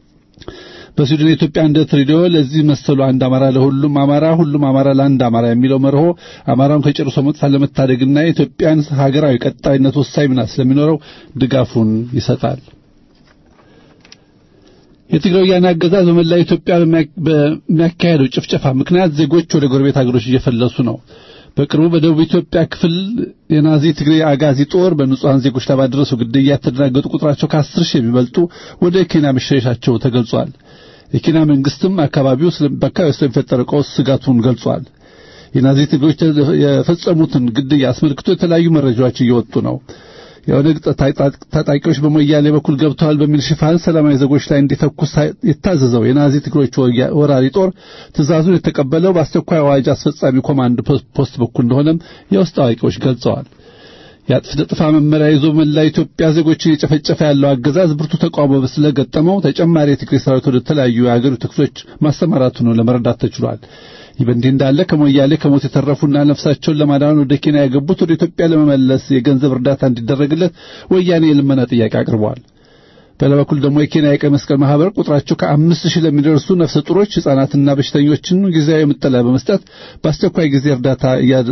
[SPEAKER 3] በስዊድን የኢትዮጵያ አንድነት ሬዲዮ ለዚህ መሰሉ አንድ አማራ ለሁሉም አማራ ሁሉም አማራ ለአንድ አማራ የሚለው መርሆ አማራውን ከጨርሶ መጥፋት ለመታደግና የኢትዮጵያን ሀገራዊ ቀጣይነት ወሳኝ ሚና ስለሚኖረው ድጋፉን ይሰጣል። የትግራይ ወያኔ አገዛዝ በመላ ኢትዮጵያ በሚያካሄደው ጭፍጨፋ ምክንያት ዜጎች ወደ ጎረቤት ሀገሮች እየፈለሱ ነው። በቅርቡ በደቡብ ኢትዮጵያ ክፍል የናዚ ትግሬ አጋዚ ጦር በንጹሃን ዜጎች ላይ ባደረሰው ግድያ የተደናገጡ ቁጥራቸው ከአስር ሺህ የሚበልጡ ወደ ኬንያ መሸሻቸው ተገልጿል። የኬንያ መንግስትም አካባቢው በአካባቢው ስለሚፈጠረው ቀውስ ስጋቱን ገልጿል። የናዚ ትግሬዎች የፈጸሙትን ግድያ አስመልክቶ የተለያዩ መረጃዎች እየወጡ ነው። የኦነግ ታጣቂዎች በሞያሌ በኩል ገብተዋል በሚል ሽፋን ሰላማዊ ዜጎች ላይ እንዲተኩስ የታዘዘው የናዚ ትግሬዎች ወራሪ ጦር ትዕዛዙን የተቀበለው በአስቸኳይ አዋጅ አስፈጻሚ ኮማንድ ፖስት በኩል እንደሆነም የውስጥ አዋቂዎች ገልጸዋል። የአጥፍቶ መመሪያ ይዞ መላ ኢትዮጵያ ዜጎችን የጨፈጨፈ ያለው አገዛዝ ብርቱ ተቃውሞ ስለገጠመው ተጨማሪ የትግሬ ሰራዊት ወደ ተለያዩ የአገሪቱ ክፍሎች ማሰማራቱ ነው ለመረዳት ተችሏል። ይህ በእንዲህ እንዳለ ከሞያሌ ከሞት የተረፉና ነፍሳቸውን ለማዳን ወደ ኬንያ የገቡት ወደ ኢትዮጵያ ለመመለስ የገንዘብ እርዳታ እንዲደረግለት ወያኔ የልመና ጥያቄ አቅርበዋል። በሌላ በኩል ደግሞ የኬንያ የቀይ መስቀል ማህበር ቁጥራቸው ከአምስት ሺህ ለሚደርሱ ነፍሰ ጡሮች ሕፃናትና በሽተኞችን ጊዜያዊ መጠለያ በመስጠት በአስቸኳይ ጊዜ እርዳታ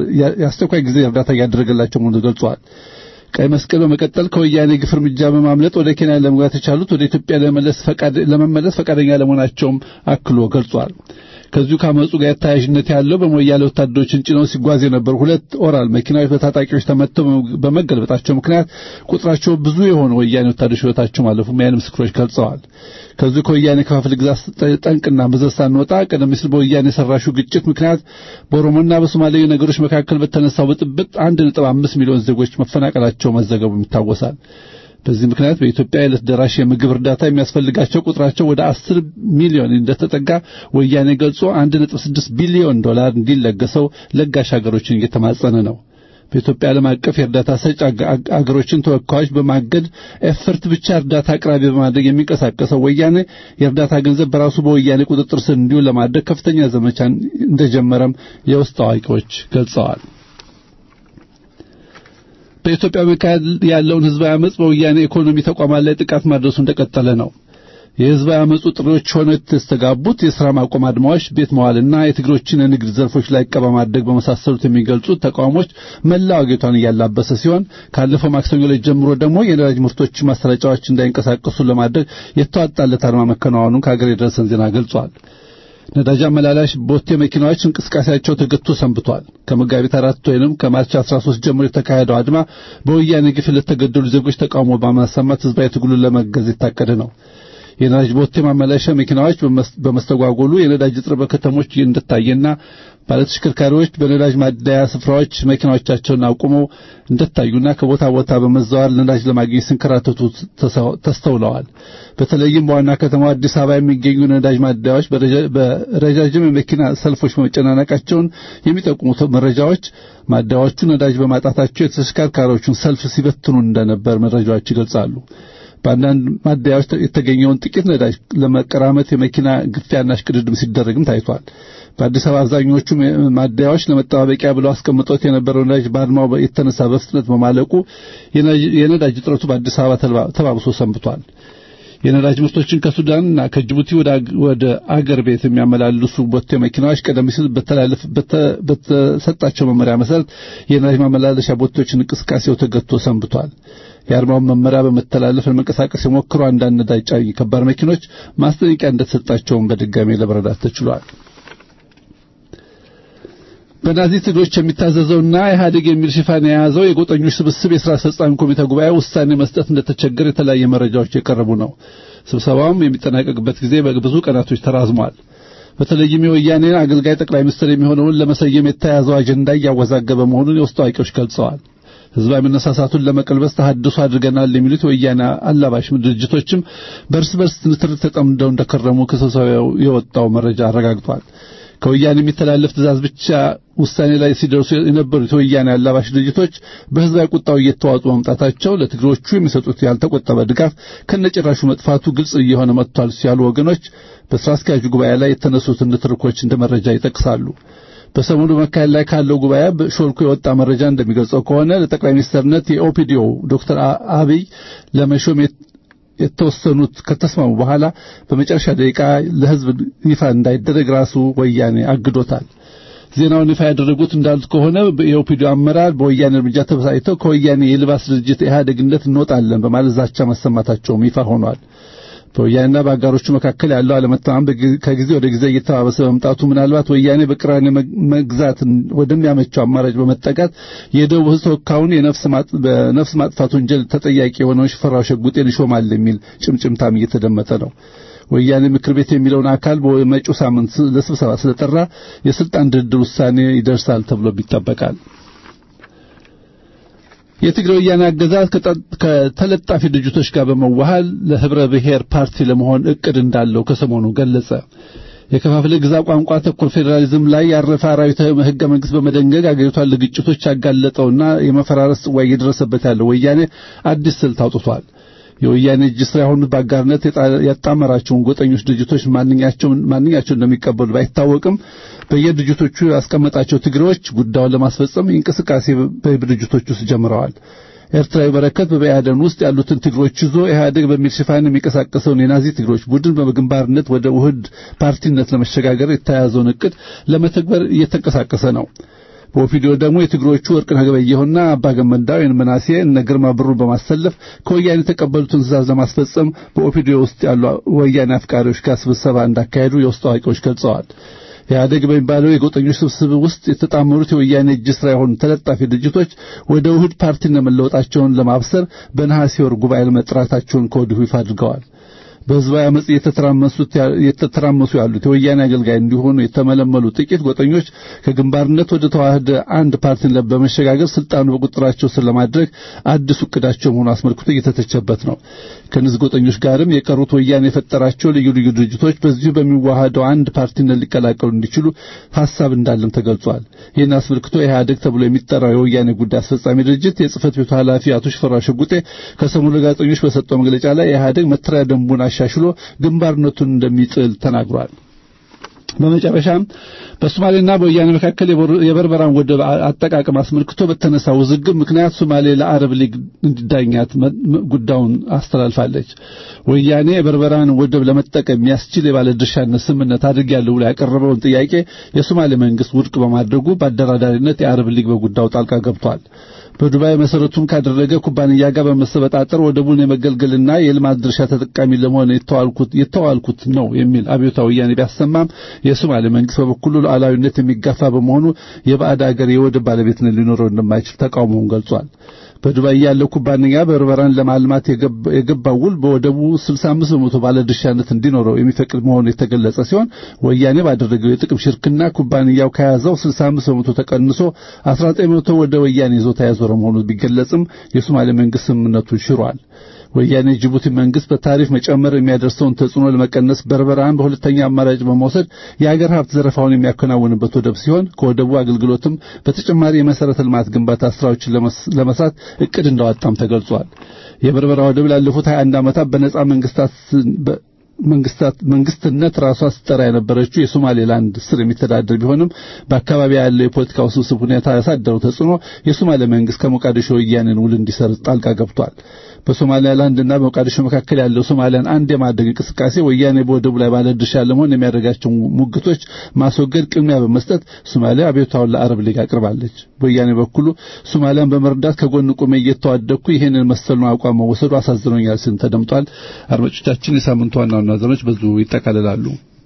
[SPEAKER 3] የአስቸኳይ ጊዜ እርዳታ እያደረገላቸው መሆኑን ገልጿል። ቀይ መስቀል በመቀጠል ከወያኔ ግፍ እርምጃ በማምለጥ ወደ ኬንያ ለመግባት የቻሉት ወደ ኢትዮጵያ ለመመለስ ፈቃድ ለመመለስ ፈቃደኛ ለመሆናቸውም አክሎ ገልጿል። ከዚሁ ከአመጹ ጋር ተያያዥነት ያለው በሞያሌ ወታደሮችን ጭነው ሲጓዝ የነበሩ ሁለት ኦራል መኪናዎች በታጣቂዎች ተመተው በመገልበጣቸው ምክንያት ቁጥራቸው ብዙ የሆኑ ወያኔ ወታደሮች ሕይወታቸው ማለፉን የዓይን ምስክሮች ገልጸዋል። ከዚሁ ከወያኔ ከፋፍል ግዛት ጠንቅና መዘዝ ሳንወጣ ቀደም ሲል በወያኔ ሰራሹ ግጭት ምክንያት በኦሮሞና በሶማሌ ነገሮች መካከል በተነሳው ብጥብጥ አንድ ነጥብ አምስት ሚሊዮን ዜጎች መፈናቀላቸው መዘገቡ ይታወሳል። በዚህ ምክንያት በኢትዮጵያ የዕለት ደራሽ የምግብ እርዳታ የሚያስፈልጋቸው ቁጥራቸው ወደ አስር ሚሊዮን እንደተጠጋ ወያኔ ገልጾ አንድ ነጥብ ስድስት ቢሊዮን ዶላር እንዲለገሰው ለጋሽ ሀገሮችን እየተማጸነ ነው። በኢትዮጵያ ዓለም አቀፍ የእርዳታ ሰጪ አገሮችን ተወካዮች በማገድ ኤፈርት ብቻ እርዳታ አቅራቢ በማድረግ የሚንቀሳቀሰው ወያኔ የእርዳታ ገንዘብ በራሱ በወያኔ ቁጥጥር ስር እንዲውል ለማድረግ ከፍተኛ ዘመቻ እንደጀመረም የውስጥ አዋቂዎች ገልጸዋል። በኢትዮጵያ መካከል ያለውን ህዝባዊ አመጽ በወያኔ ኢኮኖሚ ተቋማት ላይ ጥቃት ማድረሱ እንደቀጠለ ነው። የህዝባዊ አመጹ ጥሪዎች ሆነው የተስተጋቡት የሥራ ማቆም አድማዎች፣ ቤት መዋልና የትግሮችን የንግድ ዘርፎች ላይ ቀባ ማድረግ በመሳሰሉት የሚገልጹት ተቃውሞች መላው አገሪቷን እያላበሰ ሲሆን ካለፈው ማክሰኞ ዕለት ጀምሮ ደግሞ የነዳጅ ምርቶች ማሰራጫዎች እንዳይንቀሳቀሱ ለማድረግ የተዋጣለት አድማ መከናወኑን ከሀገር የደረሰን ዜና ገልጿል። ነዳጅ አመላላሽ ቦቴ መኪናዎች እንቅስቃሴያቸው ተገቶ ሰንብቷል። ከመጋቢት አራት ወይንም ከማርች አስራ ሶስት ጀምሮ የተካሄደው አድማ በወያኔ ግፍ ለተገደሉ ዜጎች ተቃውሞ በማሰማት ህዝባዊ ትግሉን ለመገዝ የታቀደ ነው። የነዳጅ ቦቴ ማመላለሻ መኪናዎች በመስተጓጎሉ የነዳጅ እጥረት በከተሞች እንደታየና ባለተሽከርካሪዎች በነዳጅ ማደያ ስፍራዎች መኪናዎቻቸውን አቁመው እንደታዩና ከቦታ ቦታ በመዘዋወር ነዳጅ ለማግኘት ሲንከራተቱ ተስተውለዋል። በተለይም በዋና ከተማ አዲስ አበባ የሚገኙ ነዳጅ ማደያዎች በረጃጅም የመኪና ሰልፎች መጨናነቃቸውን የሚጠቁሙ መረጃዎች ማደያዎቹ ነዳጅ በማጣታቸው የተሽከርካሪዎቹን ሰልፍ ሲበትኑ እንደነበር መረጃዎች ይገልጻሉ። በአንዳንድ ማደያዎች የተገኘውን ጥቂት ነዳጅ ለመቀራመት የመኪና ግፊያና ሽቅድድም ሲደረግም ታይቷል። በአዲስ አበባ አብዛኞቹ ማደያዎች ለመጠባበቂያ ብለው አስቀምጦት የነበረው ነዳጅ በአድማው የተነሳ በፍጥነት በማለቁ የነዳጅ እጥረቱ በአዲስ አበባ ተባብሶ ሰንብቷል። የነዳጅ ምርቶችን ከሱዳንና ከጅቡቲ ወደ አገር ቤት የሚያመላልሱ ቦቴ መኪናዎች ቀደም ሲል በተሰጣቸው መመሪያ መሰረት የነዳጅ ማመላለሻ ቦቴዎችን እንቅስቃሴው ተገትቶ ሰንብቷል። የአርማውን መመሪያ በመተላለፍ ለመንቀሳቀስ የሞከሩ አንዳንድ ነዳጅ ጫኝ ከባድ መኪኖች ማስጠንቀቂያ እንደተሰጣቸውን በድጋሚ ለመረዳት ተችሏል። በናዚ ትግሎች የሚታዘዘውና ኢህአዴግ የሚል ሽፋን የያዘው የጎጠኞች ስብስብ የሥራ አስፈጻሚ ኮሚቴ ጉባኤ ውሳኔ መስጠት እንደተቸገረ የተለያየ መረጃዎች የቀረቡ ነው። ስብሰባውም የሚጠናቀቅበት ጊዜ በብዙ ቀናቶች ተራዝሟል። በተለይም የወያኔ አገልጋይ ጠቅላይ ሚኒስትር የሚሆነውን ለመሰየም የተያዘው አጀንዳ እያወዛገበ መሆኑን የውስጥ አዋቂዎች ገልጸዋል። ህዝባዊ መነሳሳቱን ለመቀልበስ ተሐድሶ አድርገናል የሚሉት የወያኔ አላባሽ ድርጅቶችም በርስ በርስ ንትርክ ተጠምደው እንደከረሙ ከስብሰባው የወጣው መረጃ አረጋግጧል። ከወያኔ የሚተላለፍ ትእዛዝ ብቻ ውሳኔ ላይ ሲደርሱ የነበሩት የወያኔ አላባሽ ድርጅቶች በህዝባዊ ቁጣው እየተዋጡ መምጣታቸው ለትግሮቹ የሚሰጡት ያልተቆጠበ ድጋፍ ከነጭራሹ መጥፋቱ ግልጽ እየሆነ መጥቷል ሲሉ ወገኖች በስራ አስኪያጁ ጉባኤ ላይ የተነሱትን ንትርኮች እንደ መረጃ ይጠቅሳሉ። በሰሞኑ መካከል ላይ ካለው ጉባኤ ሾልኮ የወጣ መረጃ እንደሚገልጸው ከሆነ ለጠቅላይ ሚኒስትርነት የኦፒዲዮ ዶክተር አብይ ለመሾም የተወሰኑት ከተስማሙ በኋላ በመጨረሻ ደቂቃ ለህዝብ ይፋ እንዳይደረግ ራሱ ወያኔ አግዶታል። ዜናውን ይፋ ያደረጉት እንዳሉት ከሆነ የኦፒዲዮ አመራር በወያኔ እርምጃ ተበሳጭተው ከወያኔ የልባስ ድርጅት ኢህአዴግነት እንወጣለን በማለት ዛቻ ማሰማታቸውም ይፋ ሆኗል። በወያኔና በአጋሮቹ መካከል ያለው አለመተማመን ከጊዜ ወደ ጊዜ እየተባባሰ በመምጣቱ ምናልባት ወያኔ በቅራኔ መግዛት ወደሚያመቸው አማራጭ በመጠቃት የደቡብ ህዝብ ተወካዩን በነፍስ ማጥፋት ወንጀል ተጠያቂ የሆነው ሽፈራው ሸጉጤን ይሾማል የሚል ጭምጭምታም እየተደመጠ ነው። ወያኔ ምክር ቤት የሚለውን አካል በመጪው ሳምንት ለስብሰባ ስለጠራ የስልጣን ድርድር ውሳኔ ይደርሳል ተብሎ ይጠበቃል። የትግራይ ወያኔ አገዛዝ ከተለጣፊ ድርጅቶች ጋር በመዋሃል ለህብረ ብሔር ፓርቲ ለመሆን እቅድ እንዳለው ከሰሞኑ ገለጸ። የከፋፍለ ግዛ ቋንቋ ተኮር ፌዴራሊዝም ላይ ያረፈ አራዊተ ህገ መንግስት በመደንገግ አገሪቷን ለግጭቶች ያጋለጠውና የመፈራረስ ጽዋ እየደረሰበት ያለው ወያኔ አዲስ ስልት አውጥቷል። የወያኔ እጅ ስራ የሆኑት በአጋርነት ያጣመራቸውን ጎጠኞች ድርጅቶች ማንኛቸውን ማንኛቸውን እንደሚቀበሉ ባይታወቅም በየድርጅቶቹ ያስቀመጣቸው ትግሮች ጉዳዩን ለማስፈጸም እንቅስቃሴ በድርጅቶቹ ውስጥ ጀምረዋል። ኤርትራዊ በረከት በኢህአዴግ ውስጥ ያሉትን ትግሮች ይዞ ኢህአዴግ በሚል ሽፋን የሚንቀሳቀሰውን የናዚ ትግሮች ቡድን በግንባርነት ወደ ውህድ ፓርቲነት ለመሸጋገር የተያዘውን እቅድ ለመተግበር እየተንቀሳቀሰ ነው። በኦፒዲዮ ደግሞ የትግሮቹ ወርቅነህ ገበየሁና አባገመንዳው የመናሴ እነ ግርማ ብሩን በማሰለፍ ከወያኔ የተቀበሉትን ትእዛዝ ለማስፈጸም በኦፒዲዮ ውስጥ ያሉ ወያኔ አፍቃሪዎች ጋር ስብሰባ እንዳካሄዱ የውስጥ አዋቂዎች ገልጸዋል። ኢህአዴግ በሚባለው የጎጠኞች ስብስብ ውስጥ የተጣመሩት የወያኔ እጅ ስራ የሆኑ ተለጣፊ ድርጅቶች ወደ ውህድ ፓርቲነት መለወጣቸውን ለማብሰር በነሐሴ ወር ጉባኤ ለመጥራታቸውን ከወዲሁ ይፋ አድርገዋል። በህዝባዊ አመጽ የተተራመሱት የተተራመሱ ያሉት የወያኔ አገልጋይ እንዲሆኑ የተመለመሉ ጥቂት ጎጠኞች ከግንባርነት ወደ ተዋህደ አንድ ፓርቲን በመሸጋገር ስልጣኑ በቁጥራቸው ስር ለማድረግ አዲስ እቅዳቸው መሆኑን አስመልክቶ እየተተቸበት ነው። ከነዚህ ጎጠኞች ጋርም የቀሩት ወያኔ የፈጠራቸው ልዩ ልዩ ድርጅቶች በዚሁ በሚዋሃደው አንድ ፓርቲነት ሊቀላቀሉ እንዲችሉ ሐሳብ እንዳለም ተገልጿል። ይህን አስመልክቶ ኢህአዴግ ተብሎ የሚጠራው የወያኔ ጉዳይ አስፈጻሚ ድርጅት የጽህፈት ቤቱ ኃላፊ አቶ ሽፈራው ሸጉጤ ከሰሞኑ ጋዜጠኞች በሰጠው መግለጫ ላይ ኢህአዴግ መተዳደሪያ ደንቡን አሻሽሎ ግንባርነቱን እንደሚጥል ተናግሯል። በመጨረሻም በሶማሌና በወያኔ መካከል የበርበራን ወደብ አጠቃቀም አስመልክቶ በተነሳ ውዝግብ ምክንያት ሶማሌ ለአረብ ሊግ እንዲዳኛት ጉዳዩን አስተላልፋለች። ወያኔ የበርበራን ወደብ ለመጠቀም የሚያስችል የባለድርሻነት ስምምነት አድርጌያለሁ ብሎ ያቀረበውን ጥያቄ የሶማሌ መንግስት ውድቅ በማድረጉ በአደራዳሪነት የአረብ ሊግ በጉዳዩ ጣልቃ ገብቷል። በዱባይ መሰረቱን ካደረገ ኩባንያ ጋር በመሰበጣጠር ወደቡን የመገልገልና የልማት ድርሻ ተጠቃሚ ለመሆን የተዋልኩት የተዋልኩት ነው የሚል አብዮታዊ ወያኔ ቢያሰማም የሶማሌ መንግስት በበኩሉ ሉዓላዊነት የሚጋፋ በመሆኑ የባዕድ አገር የወደብ ባለቤትነት ሊኖረው እንደማይችል ተቃውሞውን ገልጿል። በዱባይ ያለው ኩባንያ በርበራን ለማልማት የገባው ውል በወደቡ ስልሳ አምስት በመቶ ባለድርሻነት እንዲኖረው የሚፈቅድ መሆኑ የተገለጸ ሲሆን ወያኔ ባደረገው የጥቅም ሽርክና ኩባንያው ከያዘው ስልሳ አምስት በመቶ ተቀንሶ አስራ ዘጠኝ በመቶ ወደ ወያኔ ይዞታ ያዞረ መሆኑ ቢገለጽም የሶማሌ መንግስት ስምምነቱን ሽሯል። ወያኔ ጅቡቲ መንግስት በታሪፍ መጨመር የሚያደርሰውን ተጽዕኖ ለመቀነስ በርበራን በሁለተኛ አማራጭ በመውሰድ የሀገር ሀብት ዘረፋውን የሚያከናውንበት ወደብ ሲሆን ከወደቡ አገልግሎትም በተጨማሪ የመሰረተ ልማት ግንባታ ስራዎችን ለመስራት እቅድ እንዳወጣም ተገልጿል። የበርበራ ወደብ ላለፉት ሀያ አንድ ዓመታት በነጻ መንግስታት መንግስታት መንግስትነት ራሷ ስትጠራ የነበረችው የሶማሌላንድ ስር የሚተዳደር ቢሆንም በአካባቢ ያለው የፖለቲካ ውስብስብ ሁኔታ ያሳደረው ተጽዕኖ የሶማሌ መንግስት ከሞቃዲሾ ወያኔን ውል እንዲሰርዝ ጣልቃ ገብቷል። በሶማሊያላንድና በሞቃዲሾ መካከል ያለው ሶማሊያን አንድ የማድረግ እንቅስቃሴ ወያኔ በወደቡ ላይ ባለድርሻ ለመሆን የሚያደርጋቸው ሙግቶች ማስወገድ ቅድሚያ በመስጠት ሶማሊያ አቤቱታውን ለአረብ ሊግ አቅርባለች። ወያኔ በኩሉ ሶማሊያን በመርዳት ከጎን ቆሜ እየተዋደኩ ይሄንን መሰሉን አቋም መወሰዱ አሳዝኖኛል ሲል ተደምጧል። አድማጮቻችን የሳምንቱ ዋና ዋና ዜናዎች በዚሁ ይጠቃልላሉ።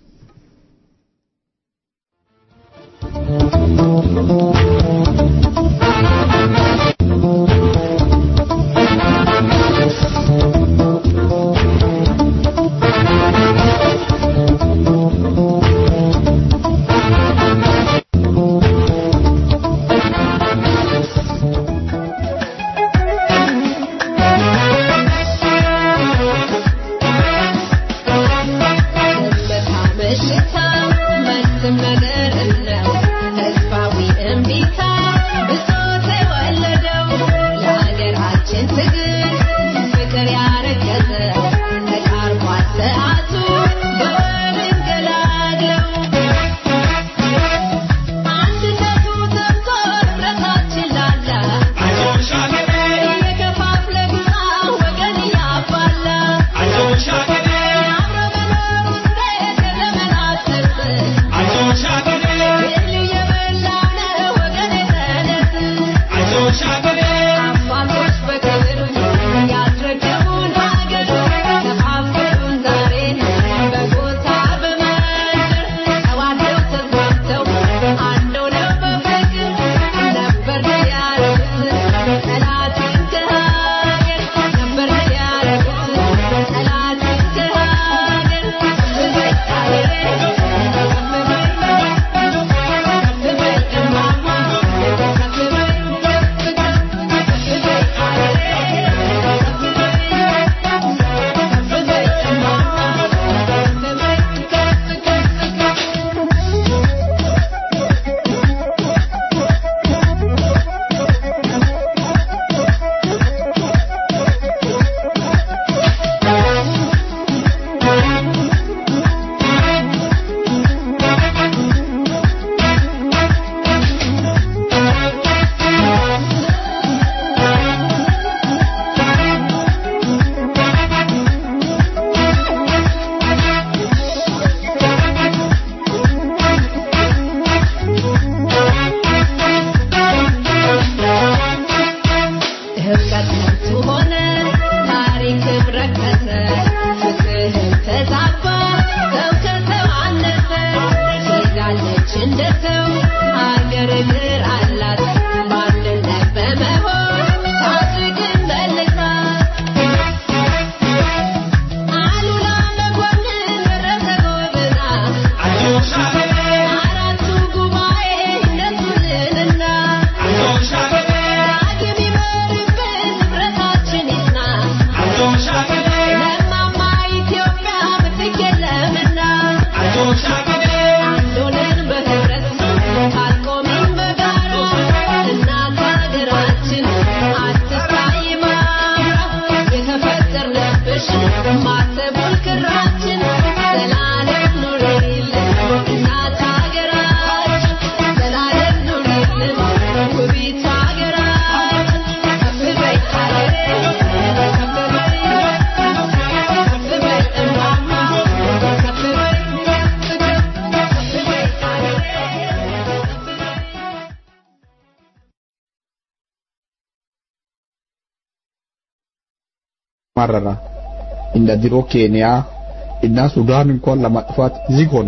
[SPEAKER 4] ማረራ እንደ ድሮ ኬንያ እና ሱዳን እንኳን ለማጥፋት ዝግ ሆና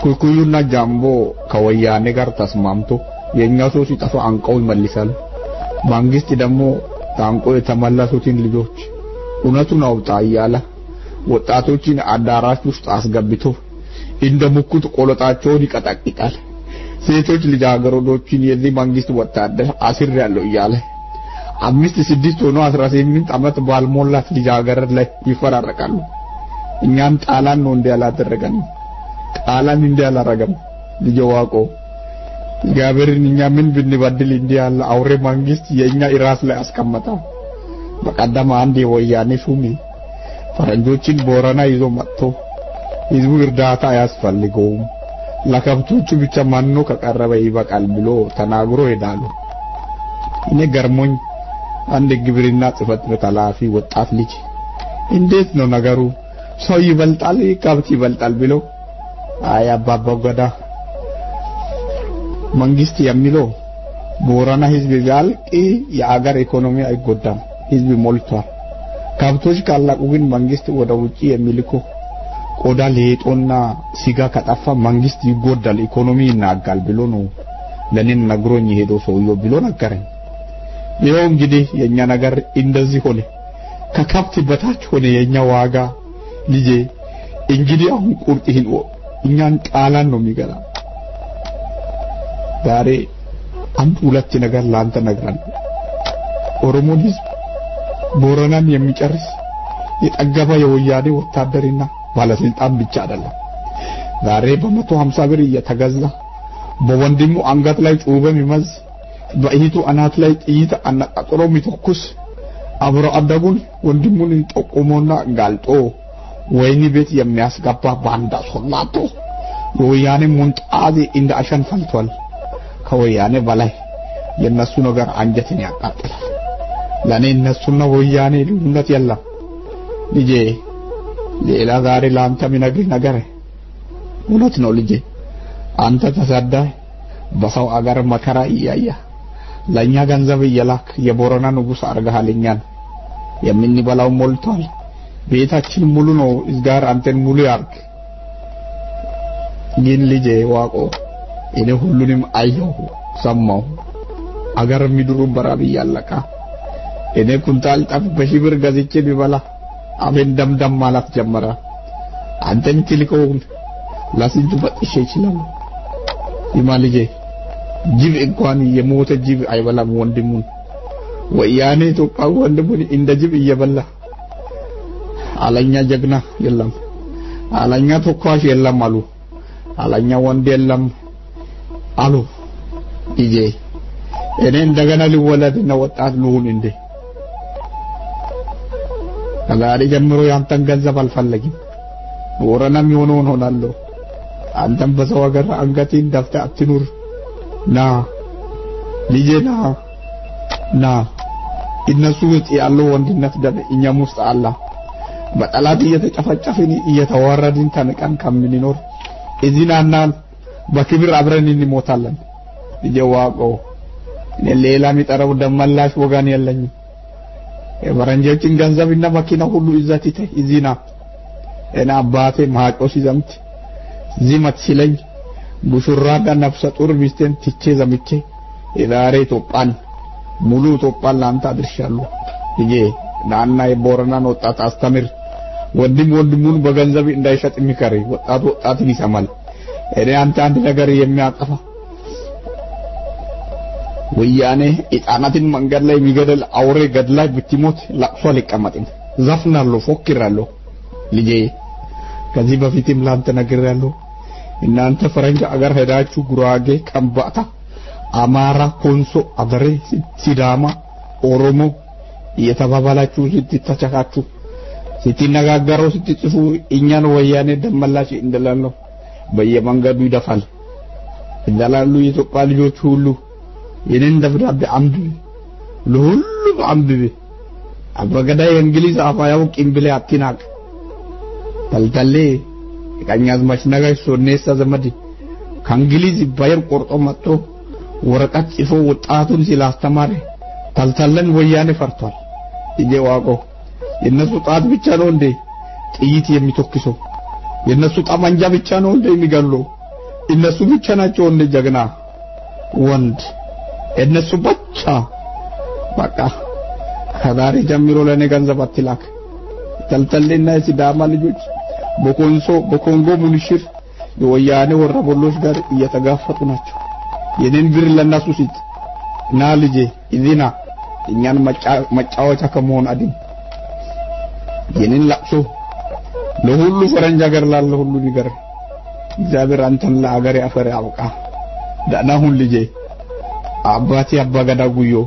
[SPEAKER 4] ኩኩዩና ጃምቦ ከወያኔ ጋር ተስማምቶ የኛ ሰው ሲጠፋ አንቀው ይመልሳል። መንግስት ደግሞ ታንቆ የተመለሱትን ልጆች እውነቱን አውጣ እያለ ወጣቶችን አዳራሽ ውስጥ አስገብቶ እንደሙኩት ቆለጣቸውን ይቀጠቅጣል። ሴቶች ልጃገረዶችን የዚህ መንግስት ወታደር አስር ያለው እያለ አምስት ስድስት ሆኖ አስራ ስምንት አመት ባልሞላት ልጃገረድ ላይ ይፈራረቃሉ። እኛን ጣላን ነው እንደ ያላደረገን ጣላን እንደ ያላረገም ልጅዋቆ ጋበርን እኛ ምን ብንበድል እንደ ያለ አውሬ መንግስት የኛ ኢራስ ላይ አስቀመጣ። በቀደም አንድ የወያኔ ሹሚ ፈረንጆችን ቦረና ይዞ መጥቶ ህዝቡ እርዳታ ያስፈልገውም ለከብቶቹ ብቻ ማንኖ ከቀረበ ይበቃል ብሎ ተናግሮ ሄዳሉ። እኔ ገርሞኝ አንድ ግብርና ጽፈት በተላፊ ወጣት ልጅ እንዴት ነው ነገሩ ሰው ይበልጣል ከብት ይበልጣል ብሎ አይ አባባ ገዳ መንግስት የሚለው ቦረና ህዝብ ያልቂ የአገር ኢኮኖሚ አይጎዳም ህዝብ ሞልቷል። ከብቶች ካላቁ ግን መንግስት ወደ ውጪ የሚልኮ ቆዳ ሌጦና ሲጋ ከጠፋ መንግስት ይጎዳል ኢኮኖሚ ይናጋል ብሎ ነው ለኔን ነግሮኝ ሄዶ ሰውየው ብሎ ነገረኝ። ይሄው እንግዲህ የኛ ነገር እንደዚህ ሆነ ከከብት በታች ሆነ የኛ ዋጋ ልጄ እንግዲህ አሁን ቁርጥህን እኛን ጣላን ነው የሚገላ። ዛሬ አንድ ሁለት ነገር ላንተ ነግራን ኦሮሞን ህዝብ ቦረናን የሚጨርስ የጠገበ የወያኔ ወታደርና ባለስልጣን ብቻ አይደለም። ዛሬ በመቶ ሃምሳ ብር እየተገዛ በወንድሙ አንገት ላይ ጩቤ የሚመዝ በእህቱ አናት ላይ ጥይት አነጣጥሮ የሚተኩስ አብሮ አደጉን ወንድሙን ጠቆሞና ጋልጦ ወይኒ ቤት የሚያስገባ ባንዳ ሶላቶ የወያኔ ሙንጣዚ እንደ አሸን ፈልቷል። ከወያኔ በላይ የነሱ ነገር አንጀትን ያቃጥላል። ለኔ እነሱና ወያኔ ልዩነት የለም ልጄ። ሌላ ዛሬ ላንተ የሚነግርህ ነገር እውነት ነው ልጄ። አንተ ተሰዳይ በሰው አገር መከራ እያያ ለኛ ገንዘብ እየላክ የቦረና ንጉስ አርጋሃልኛል። የምንበላው ሞልቷል። ቤታችን ሙሉ ነው። እዝጋር አንተን ሙሉ ያርግ። ግን ልጄ ዋቆ እኔ ሁሉንም አየሁ ሰማሁ። አገር የሚድሩን በራብ ያለቃ እኔ ኩንታል ጠፍ በሺብር ገዝቼ ቢበላ አቤን ደምደም ማለት ጀመረ። አንተን ትልከውን ለስንቱ በጥሼ ይችላል። ይማልጄ ጅብ እንኳን የሞተ ጅብ አይበላም ወንድሙን። ወያኔ ኢትዮጵያ ወንድሙን እንደ ጅብ እየበላ አለኛ ጀግና የለም አለኛ ተኳሽ የለም አሉ አለኛ ወንድ የለም አሉ። ልጄ እኔ እንደገና ልወለድና ወጣት ልሁን እንዴ? ከዛሬ ጀምሮ ያንተን ገንዘብ አልፈለግም። ቦረና የሚሆነው ሆናለሁ። አንተም በሰው ሀገር አንገቴን ደፍተህ አትኑር። ና ልጄ ና ና እነሱ ውስጥ ያለው ወንድነት ደም እኛም ውስጥ አለ። በጠላት እየተጨፈጨፍን እየተዋረድን ተንቀን ከምንኖር እዚህና በክብር አብረን እንሞታለን። ልጄ ዋቆ እኔ ሌላ የሚጠራው ደመላሽ ወጋን የለኝም። የፈረንጆችን ገንዘብና መኪና ሁሉ ይዘት እዚህና እኔ አባቴ ማጮ ሲዘምት ዚመት ሲለኝ ቡሽራዳ ነፍሰ ጡር ሚስቴን ትቼ ዘምቼ የዛሬ ኢትዮጵያን ሙሉ ኢትዮጵያን ላንተ አድርሻለሁ። ልጄ ናና የቦረናን ወጣት አስተምር። ወንድም ወንድሙን በገንዘብ እንዳይሸጥ የሚከረ ወጣት ወጣትን ይሰማል። እኔ አንተ አንድ ነገር የሚያጠፋ ወያኔ ኢጣናትን መንገድ ላይ የሚገደል አውሬ ገድላይ ብትሞት ለቅሶ አልቀመጥም። ዘፍናለሁ፣ ፎክራለሁ። ልጄ ከዚህ በፊትም ላንተ ነግሬያለሁ። እናንተ ፈረንጅ አገር ሄዳችሁ ጉራጌ፣ ከምባታ፣ አማራ፣ ኮንሶ፣ አገሬ፣ ሲዳማ፣ ኦሮሞ እየተባባላችሁ ስትተቻካችሁ ስትነጋገሩ ስትጽፉ እኛን ወያኔ ደመላሽ እንደላለው በየመንገዱ ይደፋል እንደላሉ የኢትዮጵያ ልጆች ሁሉ የኔን ደብዳቤ አንብብ፣ ለሁሉም አንብብ። አበገዳ የእንግሊዝ አፋያው ቂምብሌ አትናቅ። ተልተሌ ቀኛዝማች ነጋሽ ሶኔሳ ዘመድ ከእንግሊዝ ባየር ቆርጦ መጥቶ ወረቀት ጽፎ ወጣቱን ሲላስተማረ ተልተለን ወያኔ ፈርቷል። እጄ ዋቆ የነሱ ጣት ብቻ ነው እንዴ ጥይት የሚተኩሰው? የነሱ ጠመንጃ ብቻ ነው እንዴ የሚገለው? እነሱ ብቻ ናቸው እንደ ጀግና ወንድ? እነሱ ብቻ በቃ ከዛሬ ጀምሮ ለኔ ገንዘብ አትላክ። ተልተልና ሲዳማ ልጆች በኮንሶ በኮንጎ ሙኒሽር የወያኔ ወረበሎች ጋር እየተጋፈጡ ናቸው። የኔን ብር ለነሱ ሲት እና ልጄ ኢዚና እኛን መጫወቻ ከመሆን አድን። የኔን ላቅሶ ለሁሉ ፈረንጅ ሀገር ላለ ሁሉ ንገር። እግዚአብሔር አንተን ለሀገር ያፈር ያውቃ። ደህና ሁን ልጄ። አባቴ አባገዳ ጉዮ።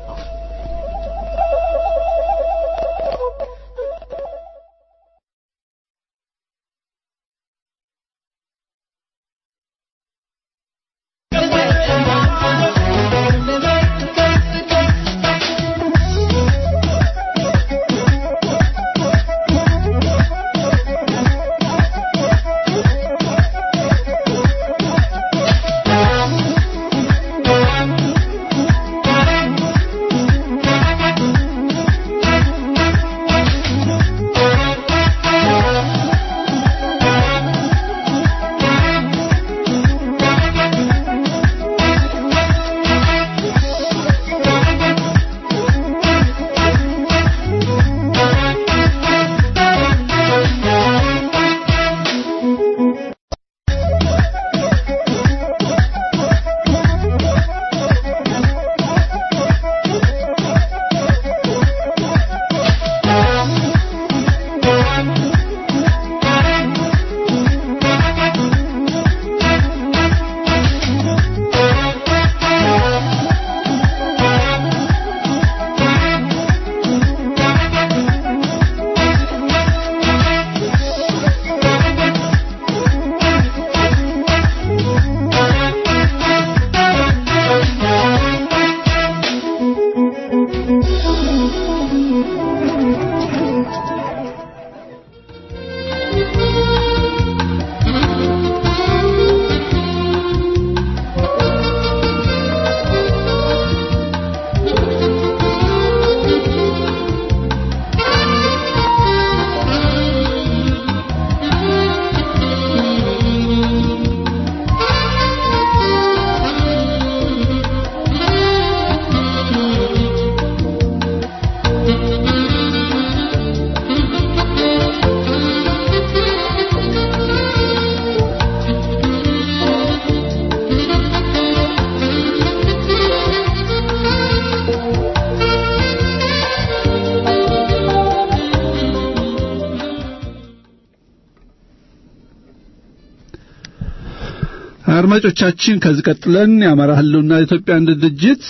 [SPEAKER 3] አድማጮቻችን ከዚህ ቀጥለን የአማራ ህልውና ኢትዮጵያ አንድ ድርጅት